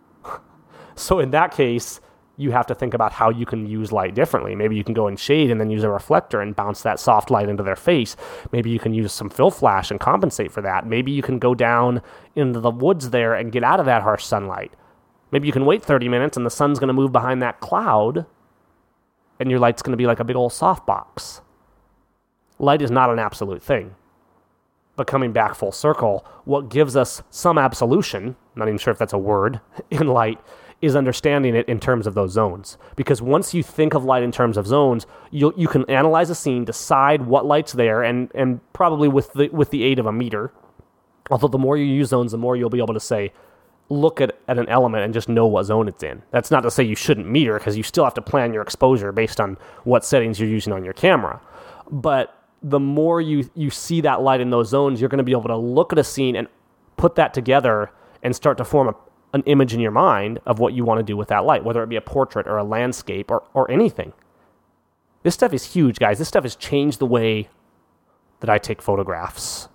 So in that case, you have to think about how you can use light differently. Maybe you can go in shade and then use a reflector and bounce that soft light into their face. Maybe you can use some fill flash and compensate for that. Maybe you can go down into the woods there and get out of that harsh sunlight. Maybe you can wait 30 minutes and the sun's going to move behind that cloud and your light's going to be like a big old softbox. Light is not an absolute thing. But coming back full circle, what gives us some absolution, not even sure if that's a word, in light, is understanding it in terms of those zones. Because once you think of light in terms of zones, you can analyze a scene, decide what light's there, and probably with the aid of a meter. Although the more you use zones, the more you'll be able to say, look at an element and just know what zone it's in. That's not to say you shouldn't meter, because you still have to plan your exposure based on what settings you're using on your camera. But the more you see that light in those zones, you're going to be able to look at a scene and put that together and start to form an image in your mind of what you want to do with that light, whether it be a portrait or a landscape or anything. This stuff is huge, guys. This stuff has changed the way that I take photographs.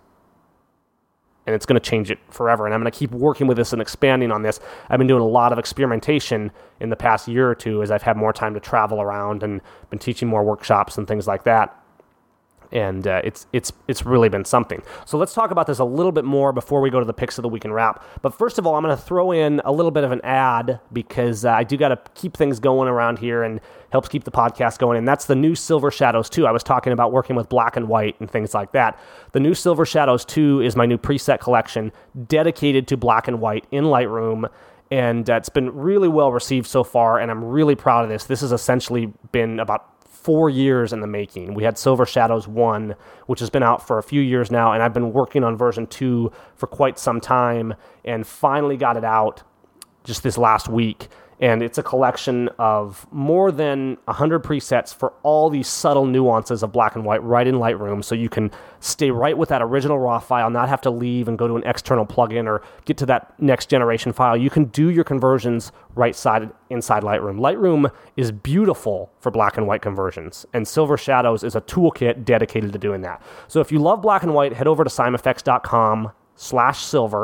And it's going to change it forever. And I'm going to keep working with this and expanding on this. I've been doing a lot of experimentation in the past year or two as I've had more time to travel around and been teaching more workshops and things like that. and it's really been something. So let's talk about this a little bit more before we go to the picks of the week and wrap. But first of all, I'm going to throw in a little bit of an ad because I do got to keep things going around here and helps keep the podcast going, and that's the new Silver Shadows 2. I was talking about working with black and white and things like that. The new Silver Shadows 2 is my new preset collection dedicated to black and white in Lightroom, and it's been really well received so far, and I'm really proud of this. This has essentially been about 4 years in the making. We had Silver Shadows 1, which has been out for a few years now, and I've been working on version 2 for quite some time, and finally got it out just this last week. And it's a collection of more than 100 presets for all these subtle nuances of black and white right in Lightroom, so you can stay right with that original RAW file, not have to leave and go to an external plugin or get to that next generation file. You can do your conversions inside Lightroom. Lightroom is beautiful for black and white conversions, and Silver Shadows is a toolkit dedicated to doing that. So if you love black and white, head over to SeimEffects.com/silver,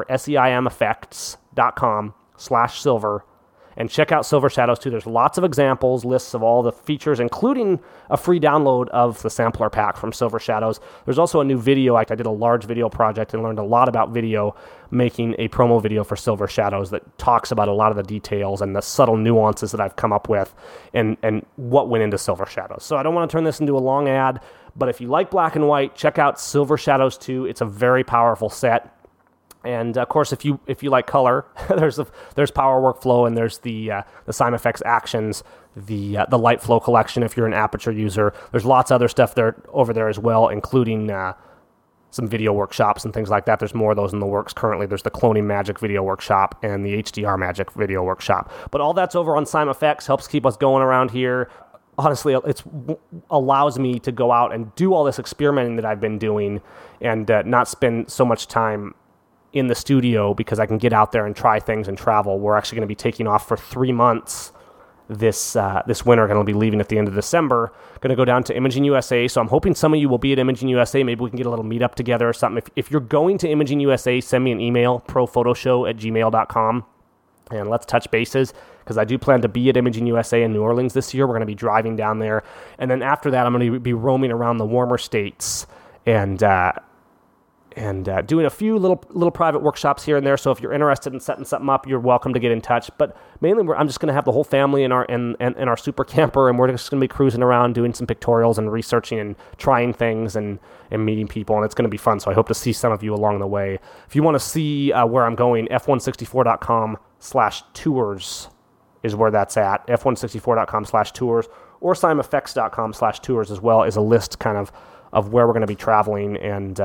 SeimEffects.com/silver, and check out Silver Shadows 2. There's lots of examples, lists of all the features, including a free download of the sampler pack from Silver Shadows. There's also a new video. I did a large video project and learned a lot about video, making a promo video for Silver Shadows that talks about a lot of the details and the subtle nuances that I've come up with and what went into Silver Shadows. So I don't want to turn this into a long ad, but if you like black and white, check out Silver Shadows 2. It's a very powerful set. And of course, if you like color, there's Power Workflow, and there's the SeimEffects Actions, the Light Flow collection. If you're an Aperture user, there's lots of other stuff there over there as well, including some video workshops and things like that. There's more of those in the works currently. There's the Cloning Magic video workshop and the HDR Magic video workshop. But all that's over on SeimEffects. Helps keep us going around here. Honestly, it allows me to go out and do all this experimenting that I've been doing, and not spend so much time in the studio, because I can get out there and try things and travel. We're actually going to be taking off for 3 months this winter. Going to be leaving at the end of December. Going to go down to Imaging USA. So I'm hoping some of you will be at Imaging USA. Maybe we can get a little meetup together or something. If you're going to Imaging USA, send me an email, profotoshow@gmail.com, and let's touch bases, because I do plan to be at Imaging USA in New Orleans this year. We're going to be driving down there, and then after that, I'm going to be roaming around the warmer states and doing a few little private workshops here and there. So if you're interested in setting something up, you're welcome to get in touch. But mainly, I'm just going to have the whole family in our super camper, and we're just going to be cruising around, doing some pictorials and researching and trying things and meeting people, and it's going to be fun. So I hope to see some of you along the way. If you want to see where I'm going, f164.com/tours is where that's at. f164.com/tours, or SeimEffects.com/tours as well is a list kind of where we're going to be traveling, and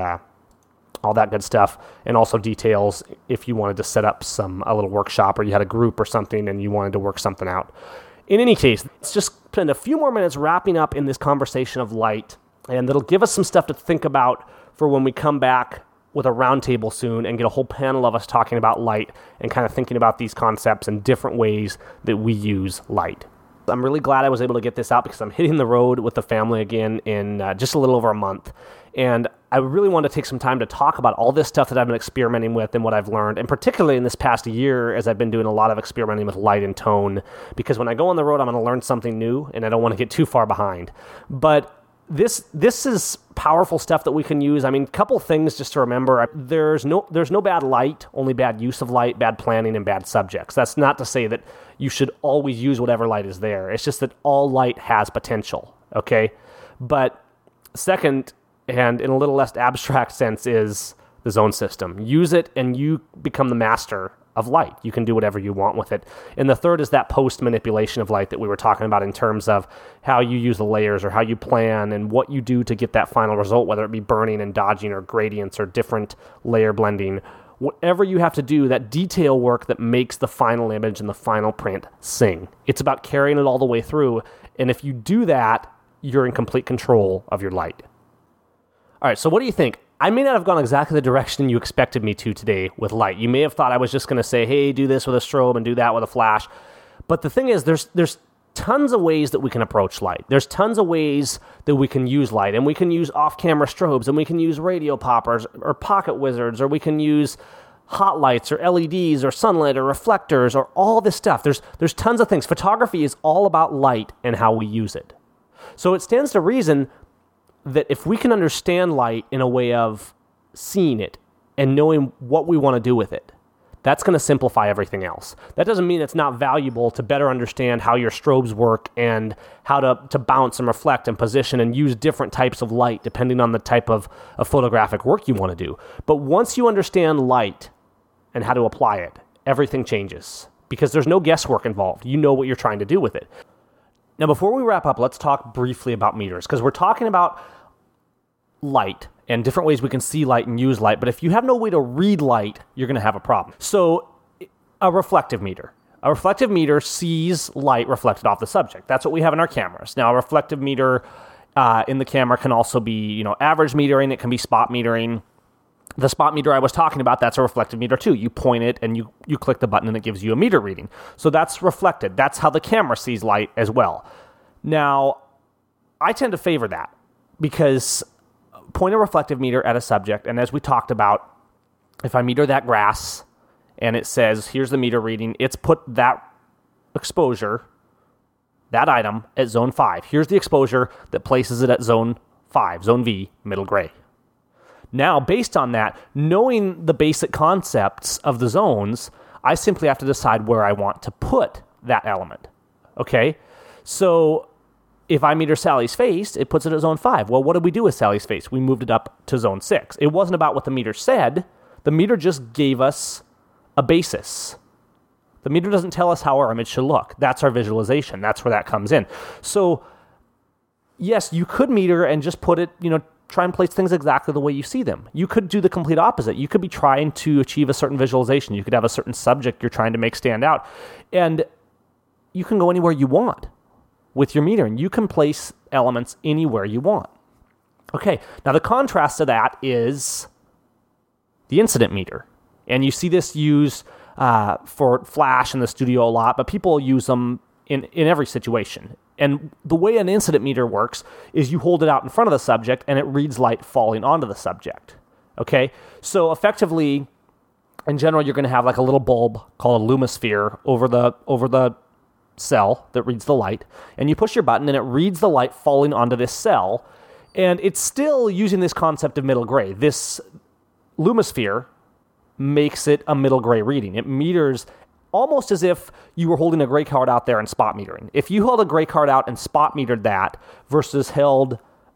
all that good stuff, and also details if you wanted to set up a little workshop, or you had a group or something and you wanted to work something out. In any case, let's just spend a few more minutes wrapping up in this conversation of light, and that'll give us some stuff to think about for when we come back with a roundtable soon and get a whole panel of us talking about light and kind of thinking about these concepts and different ways that we use light. I'm really glad I was able to get this out, because I'm hitting the road with the family again in just a little over a month. And I really want to take some time to talk about all this stuff that I've been experimenting with and what I've learned, and particularly in this past year, as I've been doing a lot of experimenting with light and tone, because when I go on the road, I'm going to learn something new, and I don't want to get too far behind. But this is powerful stuff that we can use. I mean, a couple things just to remember. There's no bad light, only bad use of light, bad planning, and bad subjects. That's not to say that you should always use whatever light is there. It's just that all light has potential, okay? But second, and in a little less abstract sense, is the zone system. Use it and you become the master of light. You can do whatever you want with it. And the third is that post manipulation of light that we were talking about, in terms of how you use the layers or how you plan and what you do to get that final result, whether it be burning and dodging or gradients or different layer blending. Whatever you have to do, that detail work that makes the final image and the final print sing. It's about carrying it all the way through. And if you do that, you're in complete control of your light. All right, so what do you think? I may not have gone exactly the direction you expected me to today with light. You may have thought I was just going to say, hey, do this with a strobe and do that with a flash. But the thing is, there's tons of ways that we can approach light. There's tons of ways that we can use light. And we can use off-camera strobes, and we can use radio poppers or pocket wizards, or we can use hot lights or LEDs or sunlight or reflectors or all this stuff. There's tons of things. Photography is all about light and how we use it. So it stands to reason that if we can understand light in a way of seeing it and knowing what we want to do with it, that's going to simplify everything else. That doesn't mean it's not valuable to better understand how your strobes work and how to bounce and reflect and position and use different types of light depending on the type of photographic work you want to do. But once you understand light and how to apply it, everything changes because there's no guesswork involved. You know what you're trying to do with it. Now, before we wrap up, let's talk briefly about meters because we're talking about light and different ways we can see light and use light. But if you have no way to read light, you're going to have a problem. So a reflective meter. A reflective meter sees light reflected off the subject. That's what we have in our cameras. Now, a reflective meter in the camera can also be, average metering. It can be spot metering. The spot meter I was talking about, that's a reflective meter too. You point it and you click the button and it gives you a meter reading. So that's reflected. That's how the camera sees light as well. Now, I tend to favor that because point a reflective meter at a subject, and as we talked about, if I meter that grass and it says, here's the meter reading, it's put that exposure, that item, at zone 5. Here's the exposure that places it at zone 5, zone V, middle gray. Now, based on that, knowing the basic concepts of the zones, I simply have to decide where I want to put that element. Okay? So if I meter Sally's face, it puts it at zone 5. Well, what did we do with Sally's face? We moved it up to zone 6. It wasn't about what the meter said. The meter just gave us a basis. The meter doesn't tell us how our image should look. That's our visualization. That's where that comes in. So, yes, you could meter and just put it, try and place things exactly the way you see them. You could do the complete opposite. You could be trying to achieve a certain visualization. You could have a certain subject you're trying to make stand out. And you can go anywhere you want with your metering. You can place elements anywhere you want. Okay, now the contrast to that is the incident meter. And you see this used for flash in the studio a lot, but people use them in every situation. And the way an incident meter works is you hold it out in front of the subject and it reads light falling onto the subject. Okay, so effectively, in general, you're going to have like a little bulb called a lumisphere over the cell that reads the light, and you push your button and it reads the light falling onto this cell, and it's still using this concept of middle gray. This lumisphere makes it a middle gray reading. It meters almost as if you were holding a gray card out there and spot metering. If you held a gray card out and spot metered that versus held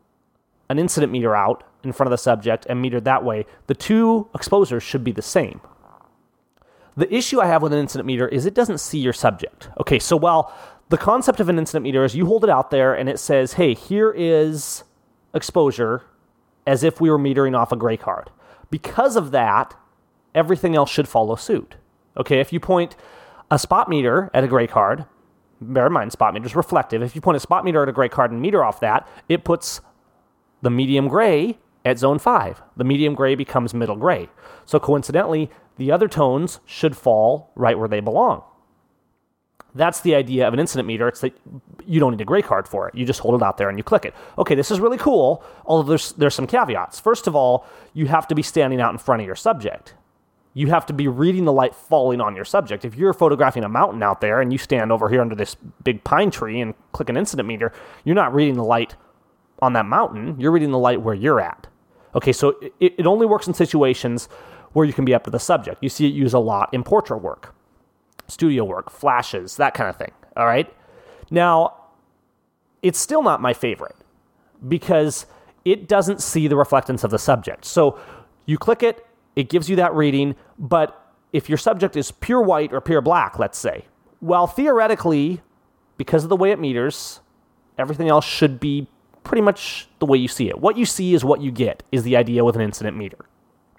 an incident meter out in front of the subject and metered that way, the two exposures should be the same. The issue I have with an incident meter is it doesn't see your subject. Okay, so while the concept of an incident meter is you hold it out there and it says, hey, here is exposure as if we were metering off a gray card. Because of that, everything else should follow suit. Okay, if you point a spot meter at a gray card, bear in mind, spot meter is reflective. If you point a spot meter at a gray card and meter off that, it puts the medium gray at zone 5. The medium gray becomes middle gray. So coincidentally, the other tones should fall right where they belong. That's the idea of an incident meter. It's that you don't need a gray card for it. You just hold it out there and you click it. Okay, this is really cool, although there's some caveats. First of all, you have to be standing out in front of your subject. You have to be reading the light falling on your subject. If you're photographing a mountain out there and you stand over here under this big pine tree and click an incident meter, you're not reading the light on that mountain. You're reading the light where you're at. Okay, so it only works in situations where you can be up to the subject. You see it used a lot in portrait work, studio work, flashes, that kind of thing. All right? Now, it's still not my favorite because it doesn't see the reflectance of the subject. So you click it, it gives you that reading, but if your subject is pure white or pure black, let's say, well, theoretically, because of the way it meters, everything else should be pretty much the way you see it. What you see is what you get, is the idea with an incident meter.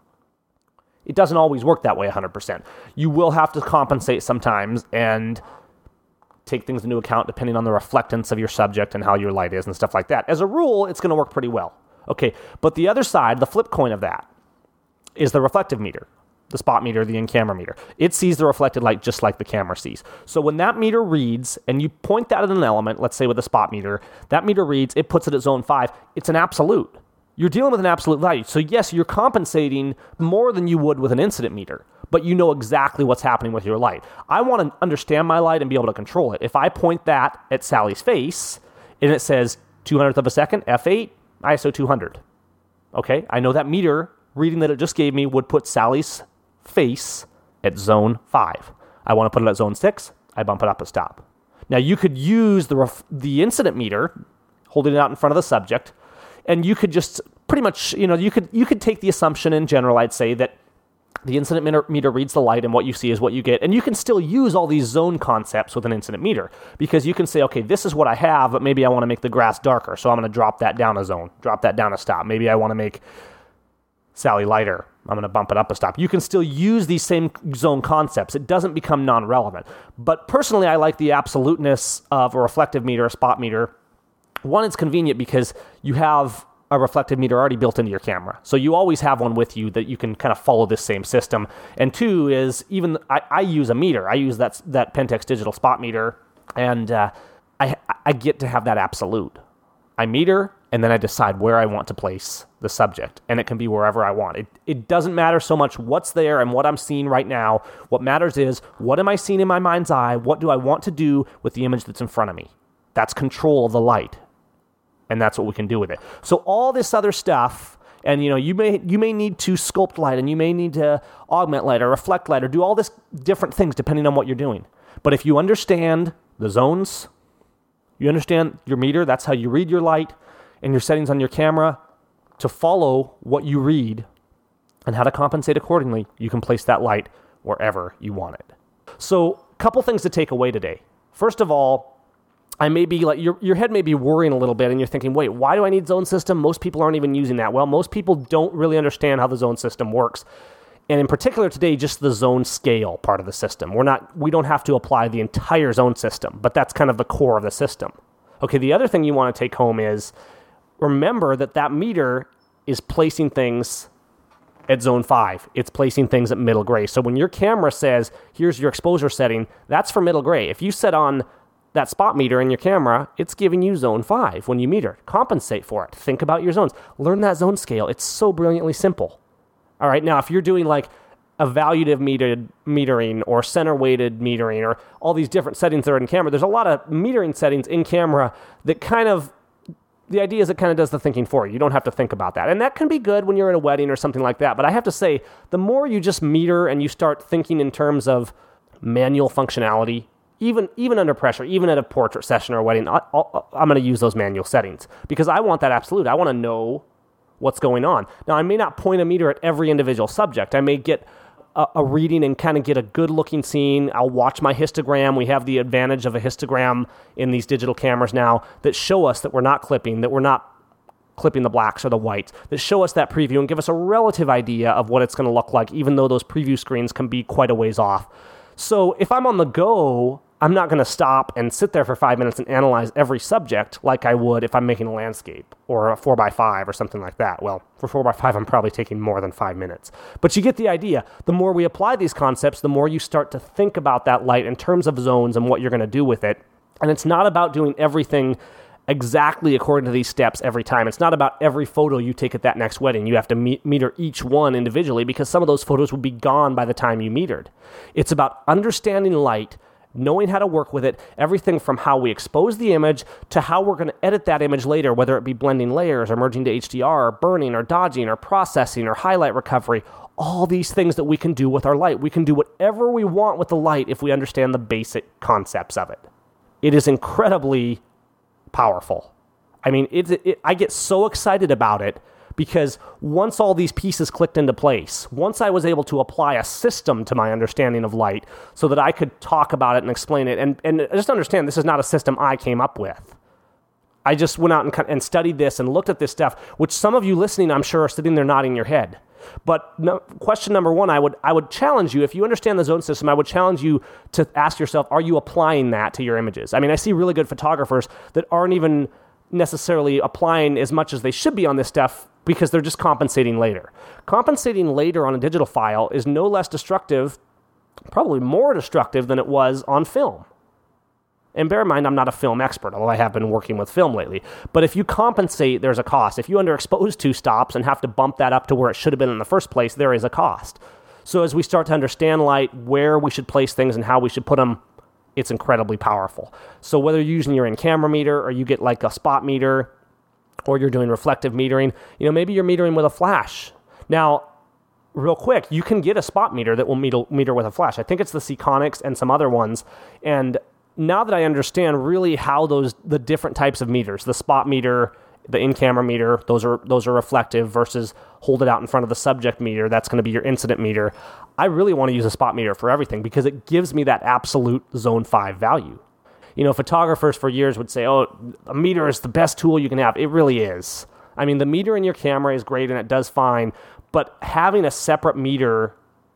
It doesn't always work that way 100%. You will have to compensate sometimes and take things into account depending on the reflectance of your subject and how your light is and stuff like that. As a rule, it's going to work pretty well. Okay, but the other side, the flip coin of that, is the reflective meter, the spot meter, the in-camera meter. It sees the reflected light just like the camera sees. So when that meter reads, and you point that at an element, let's say with a spot meter, that meter reads, it puts it at zone 5. It's an absolute. You're dealing with an absolute value. So yes, you're compensating more than you would with an incident meter, but you know exactly what's happening with your light. I want to understand my light and be able to control it. If I point that at Sally's face, and it says 200th of a second, f8, ISO 200. Okay, I know that meter reading that it just gave me would put Sally's face at zone 5. I want to put it at zone 6. I bump it up a stop. Now, you could use the incident meter, holding it out in front of the subject, and you could just pretty much, you could take the assumption in general, I'd say, that the incident meter reads the light and what you see is what you get. And you can still use all these zone concepts with an incident meter, because you can say, okay, this is what I have, but maybe I want to make the grass darker, so I'm going to drop that down a zone, drop that down a stop. Maybe I want to make Sally lighter. I'm going to bump it up a stop. You can still use these same zone concepts. It doesn't become non-relevant. But personally, I like the absoluteness of a reflective meter, a spot meter. One, it's convenient because you have a reflective meter already built into your camera. So you always have one with you that you can kind of follow this same system. And two is, even I use a meter. I use that Pentax digital spot meter, and I get to have that absolute. I meter, and then I decide where I want to place the subject, and it can be wherever I want. It doesn't matter so much what's there and what I'm seeing right now. What matters is, what am I seeing in my mind's eye? What do I want to do with the image that's in front of me? That's control of the light, and that's what we can do with it. So all this other stuff, and you may need to sculpt light, and you may need to augment light or reflect light or do all this different things depending on what you're doing. But if you understand the zones, you understand your meter, that's how you read your light, and your settings on your camera to follow what you read and how to compensate accordingly, you can place that light wherever you want it. So, a couple things to take away today. First of all, I may be like, your head may be worrying a little bit, and you're thinking, wait, why do I need zone system? Most people aren't even using that. Well, most people don't really understand how the zone system works. And in particular today, just the zone scale part of the system. We don't have to apply the entire zone system, but that's kind of the core of the system. Okay, the other thing you want to take home is, remember that meter is placing things at zone 5. It's placing things at middle gray. So when your camera says, here's your exposure setting, that's for middle gray. If you set on that spot meter in your camera, it's giving you zone 5 when you meter. Compensate for it. Think about your zones. Learn that zone scale. It's so brilliantly simple. All right, now if you're doing like evaluative metering or center weighted metering or all these different settings that are in camera, there's a lot of metering settings in camera that the idea is it kind of does the thinking for you. You don't have to think about that. And that can be good when you're at a wedding or something like that. But I have to say, the more you just meter and you start thinking in terms of manual functionality, even under pressure, even at a portrait session or a wedding, I'm going to use those manual settings because I want that absolute. I want to know what's going on. Now, I may not point a meter at every individual subject. I may get a reading and kind of get a good-looking scene. I'll watch my histogram. We have the advantage of a histogram in these digital cameras now that show us that we're not clipping the blacks or the whites, that show us that preview and give us a relative idea of what it's going to look like, even though those preview screens can be quite a ways off. So if I'm on the go, I'm not going to stop and sit there for 5 minutes and analyze every subject like I would if I'm making a landscape or a 4x5 or something like that. Well, for 4x5, I'm probably taking more than 5 minutes. But you get the idea. The more we apply these concepts, the more you start to think about that light in terms of zones and what you're going to do with it. And it's not about doing everything exactly according to these steps every time. It's not about every photo you take at that next wedding. You have to meter each one individually because some of those photos will be gone by the time you metered. It's about understanding light, knowing how to work with it, everything from how we expose the image to how we're going to edit that image later, whether it be blending layers or merging to HDR or burning or dodging or processing or highlight recovery, all these things that we can do with our light. We can do whatever we want with the light if we understand the basic concepts of it. It is incredibly powerful. I mean, I get so excited about it because once all these pieces clicked into place, once I was able to apply a system to my understanding of light so that I could talk about it and explain it, and just understand this is not a system I came up with. I just went out and studied this and looked at this stuff, which some of you listening, I'm sure, are sitting there nodding your head. But question number one, I would challenge you, if you understand the zone system, I would challenge you to ask yourself, are you applying that to your images? I mean, I see really good photographers that aren't even necessarily applying as much as they should be on this stuff because they're just compensating later. Compensating later on a digital file is no less destructive, probably more destructive than it was on film. And bear in mind, I'm not a film expert, although I have been working with film lately. But if you compensate, there's a cost. If you underexpose 2 stops and have to bump that up to where it should have been in the first place, there is a cost. So as we start to understand light, where we should place things and how we should put them, it's incredibly powerful. So whether you're using your in-camera meter or you get like a spot meter, or you're doing reflective metering, maybe you're metering with a flash. Now, real quick, you can get a spot meter that will meter with a flash. I think it's the Seaconics and some other ones. And now that I understand really how the different types of meters, the spot meter, the in-camera meter, those are reflective versus hold it out in front of the subject meter, that's going to be your incident meter. I really want to use a spot meter for everything because it gives me that absolute Zone 5 value. Photographers for years would say, oh, a meter is the best tool you can have. It really is. I mean, the meter in your camera is great and it does fine, but having a separate meter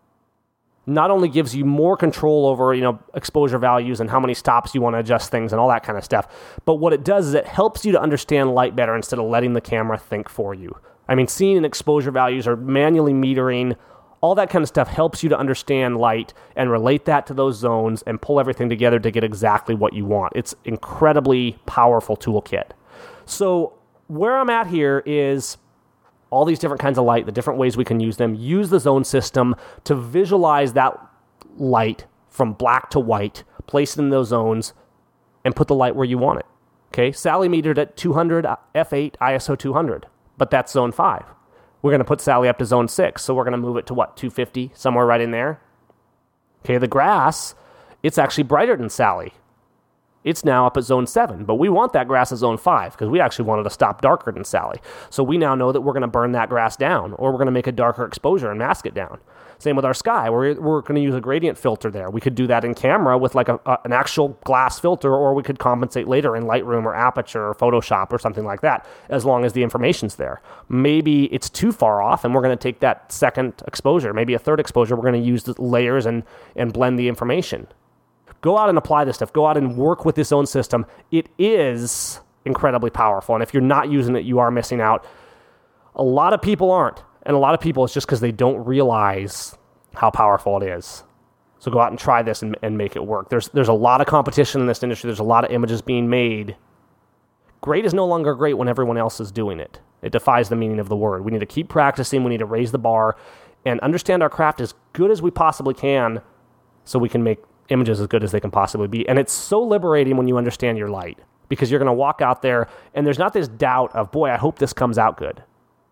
not only gives you more control over, exposure values and how many stops you want to adjust things and all that kind of stuff, but what it does is it helps you to understand light better instead of letting the camera think for you. I mean, seeing in exposure values or manually metering, all that kind of stuff helps you to understand light and relate that to those zones and pull everything together to get exactly what you want. It's incredibly powerful toolkit. So where I'm at here is all these different kinds of light, the different ways we can use them. Use the zone system to visualize that light from black to white, place it in those zones, and put the light where you want it. Okay, Sally metered at 200 f8 ISO 200, but that's Zone 5. We're going to put Sally up to Zone 6, so we're going to move it to 250, somewhere right in there. Okay, the grass, it's actually brighter than Sally. It's now up at Zone 7, but we want that grass at Zone 5 because we actually wanted to stop darker than Sally. So we now know that we're going to burn that grass down, or we're going to make a darker exposure and mask it down. Same with our sky. We're going to use a gradient filter there. We could do that in camera with like an actual glass filter, or we could compensate later in Lightroom or Aperture or Photoshop or something like that, as long as the information's there. Maybe it's too far off, and we're going to take that second exposure, maybe a third exposure. We're going to use the layers and blend the information. Go out and apply this stuff. Go out and work with this own system. It is incredibly powerful, and if you're not using it, you are missing out. A lot of people aren't. And a lot of people, it's just because they don't realize how powerful it is. So go out and try this and make it work. There's a lot of competition in this industry. There's a lot of images being made. Great is no longer great when everyone else is doing it. It defies the meaning of the word. We need to keep practicing. We need to raise the bar and understand our craft as good as we possibly can so we can make images as good as they can possibly be. And it's so liberating when you understand your light, because you're going to walk out there and there's not this doubt of, boy, I hope this comes out good.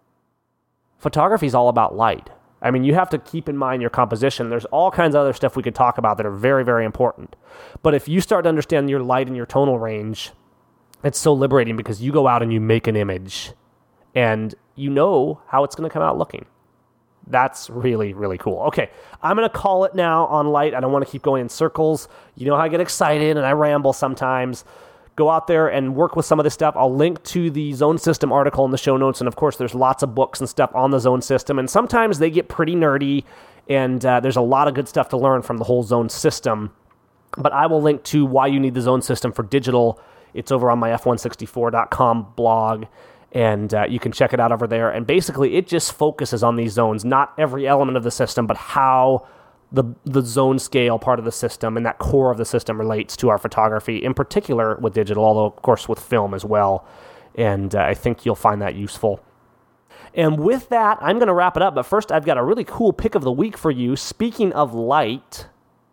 Photography is all about light. I mean, you have to keep in mind your composition. There's all kinds of other stuff we could talk about that are very, very important. But if you start to understand your light and your tonal range, it's so liberating because you go out and you make an image and you know how it's going to come out looking. That's really, really cool. Okay, I'm going to call it now on light. I don't want to keep going in circles. You know how I get excited and I ramble sometimes. Go out there and work with some of this stuff. I'll link to the Zone System article in the show notes. And of course, there's lots of books and stuff on the Zone System. And sometimes they get pretty nerdy. And there's a lot of good stuff to learn from the whole Zone System. But I will link to why you need the Zone System for digital. It's over on my f164.com blog. And you can check it out over there. And basically, it just focuses on these zones. Not every element of the system, but how the zone scale part of the system and that core of the system relates to our photography, in particular with digital, although of course with film as well. And I think you'll find that useful. And with that, I'm going to wrap it up. But first, I've got a really cool pick of the week for you. Speaking of light,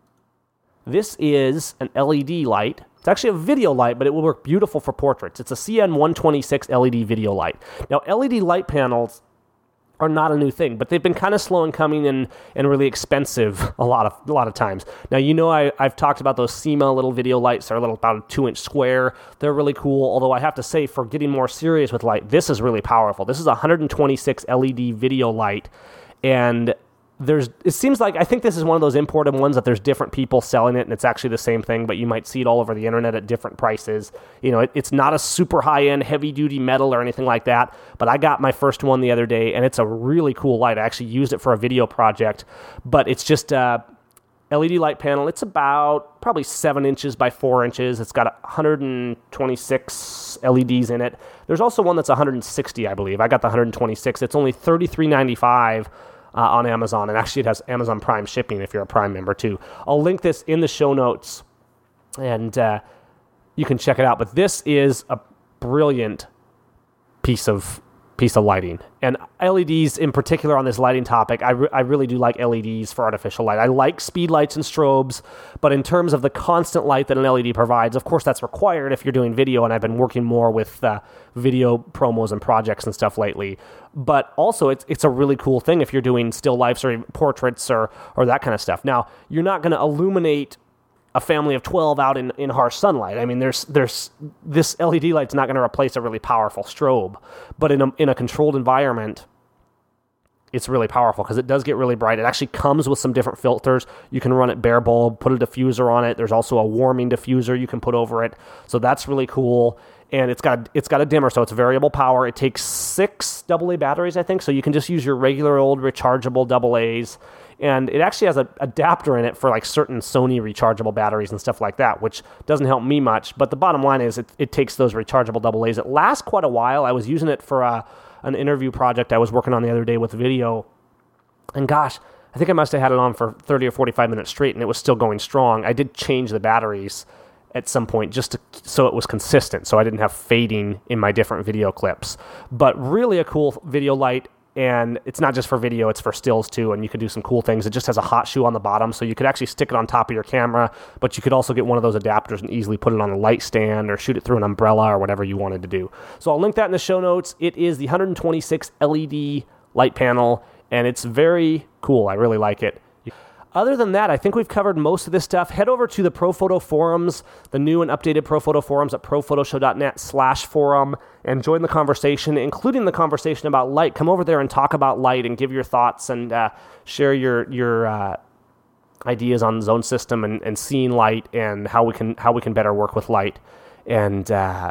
this is an LED light. It's actually a video light, but it will work beautiful for portraits. It's a CN126 LED video light. Now, LED light panels are not a new thing, but they've been kind of slow in coming and really expensive a lot of times. Now, you know, I've talked about those SEMA little video lights. They're about a 2-inch square. They're really cool, although I have to say, for getting more serious with light, this is really powerful. This is a 126 LED video light, and it seems like, I think this is one of those imported ones that there's different people selling it, and it's actually the same thing, but you might see it all over the internet at different prices. You know, it's not a super high-end, heavy-duty metal or anything like that, but I got my first one the other day, and it's a really cool light. I actually used it for a video project, but it's just a LED light panel. It's about probably 7 inches by 4 inches. It's got 126 LEDs in it. There's also one that's 160, I believe. I got the 126. It's only $33.95 on Amazon, and actually it has Amazon Prime shipping if you're a Prime member too. I'll link this in the show notes, and you can check it out. But this is a brilliant piece of piece of lighting. And LEDs in particular on this lighting topic, I really do like LEDs for artificial light. I like speed lights and strobes, but in terms of the constant light that an LED provides, of course that's required if you're doing video, and I've been working more with video promos and projects and stuff lately. But also it's a really cool thing if you're doing still lifes or portraits or that kind of stuff. Now, you're not going to illuminate a family of 12 out in harsh sunlight. I mean, there's this LED light's not going to replace a really powerful strobe, but in a controlled environment, it's really powerful because it does get really bright. It actually comes with some different filters. You can run it bare bulb, put a diffuser on it. There's also a warming diffuser you can put over it. So that's really cool. And it's got a dimmer, so it's variable power. It takes 6 AA batteries, I think, so you can just use your regular old rechargeable AA's. And it actually has an adapter in it for like certain Sony rechargeable batteries and stuff like that, which doesn't help me much. But the bottom line is it takes those rechargeable AA's. It lasts quite a while. I was using it for an interview project I was working on the other day with video. And gosh, I think I must have had it on for 30 or 45 minutes straight, and it was still going strong. I did change the batteries at some point so it was consistent, so I didn't have fading in my different video clips. But really a cool video light. And it's not just for video, it's for stills too, and you can do some cool things. It just has a hot shoe on the bottom, so you could actually stick it on top of your camera, but you could also get one of those adapters and easily put it on a light stand or shoot it through an umbrella or whatever you wanted to do. So I'll link that in the show notes. It is the 126 LED light panel, and it's very cool. I really like it. Other than that, I think we've covered most of this stuff. Head over to the ProPhoto forums, the new and updated ProPhoto forums at prophotoshow.net/forum, and join the conversation, including the conversation about light. Come over there and talk about light and give your thoughts and share your ideas on zone system and seeing light and how we can better work with light. And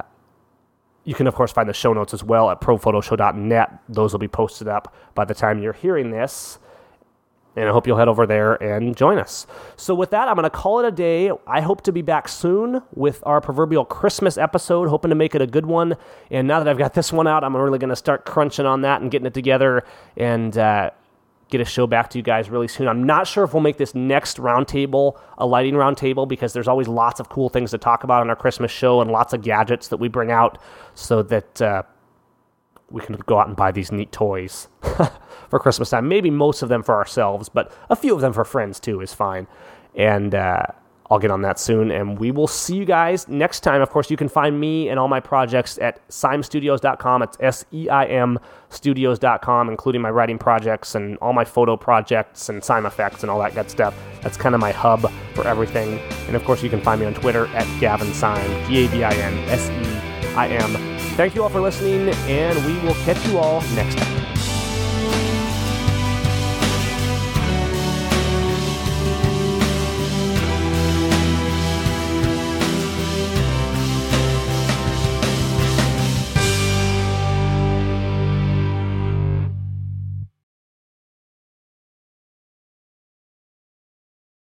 you can, of course, find the show notes as well at prophotoshow.net. Those will be posted up by the time you're hearing this. And I hope you'll head over there and join us. So with that, I'm going to call it a day. I hope to be back soon with our proverbial Christmas episode, hoping to make it a good one. And now that I've got this one out, I'm really going to start crunching on that and getting it together and get a show back to you guys really soon. I'm not sure if we'll make this next roundtable a lighting roundtable because there's always lots of cool things to talk about on our Christmas show and lots of gadgets that we bring out so that we can go out and buy these neat toys for Christmas time. Maybe most of them for ourselves, but a few of them for friends too is fine. And I'll get on that soon, and we will see you guys next time. Of course, you can find me and all my projects at seimstudios.com. It's SEIM studios.com, including my writing projects and all my photo projects and Seim effects and all that good stuff. That's kind of my hub for everything. And of course, you can find me on Twitter at Gavin Seim, GAVINSEIM. Thank you all for listening, and we will catch you all next time.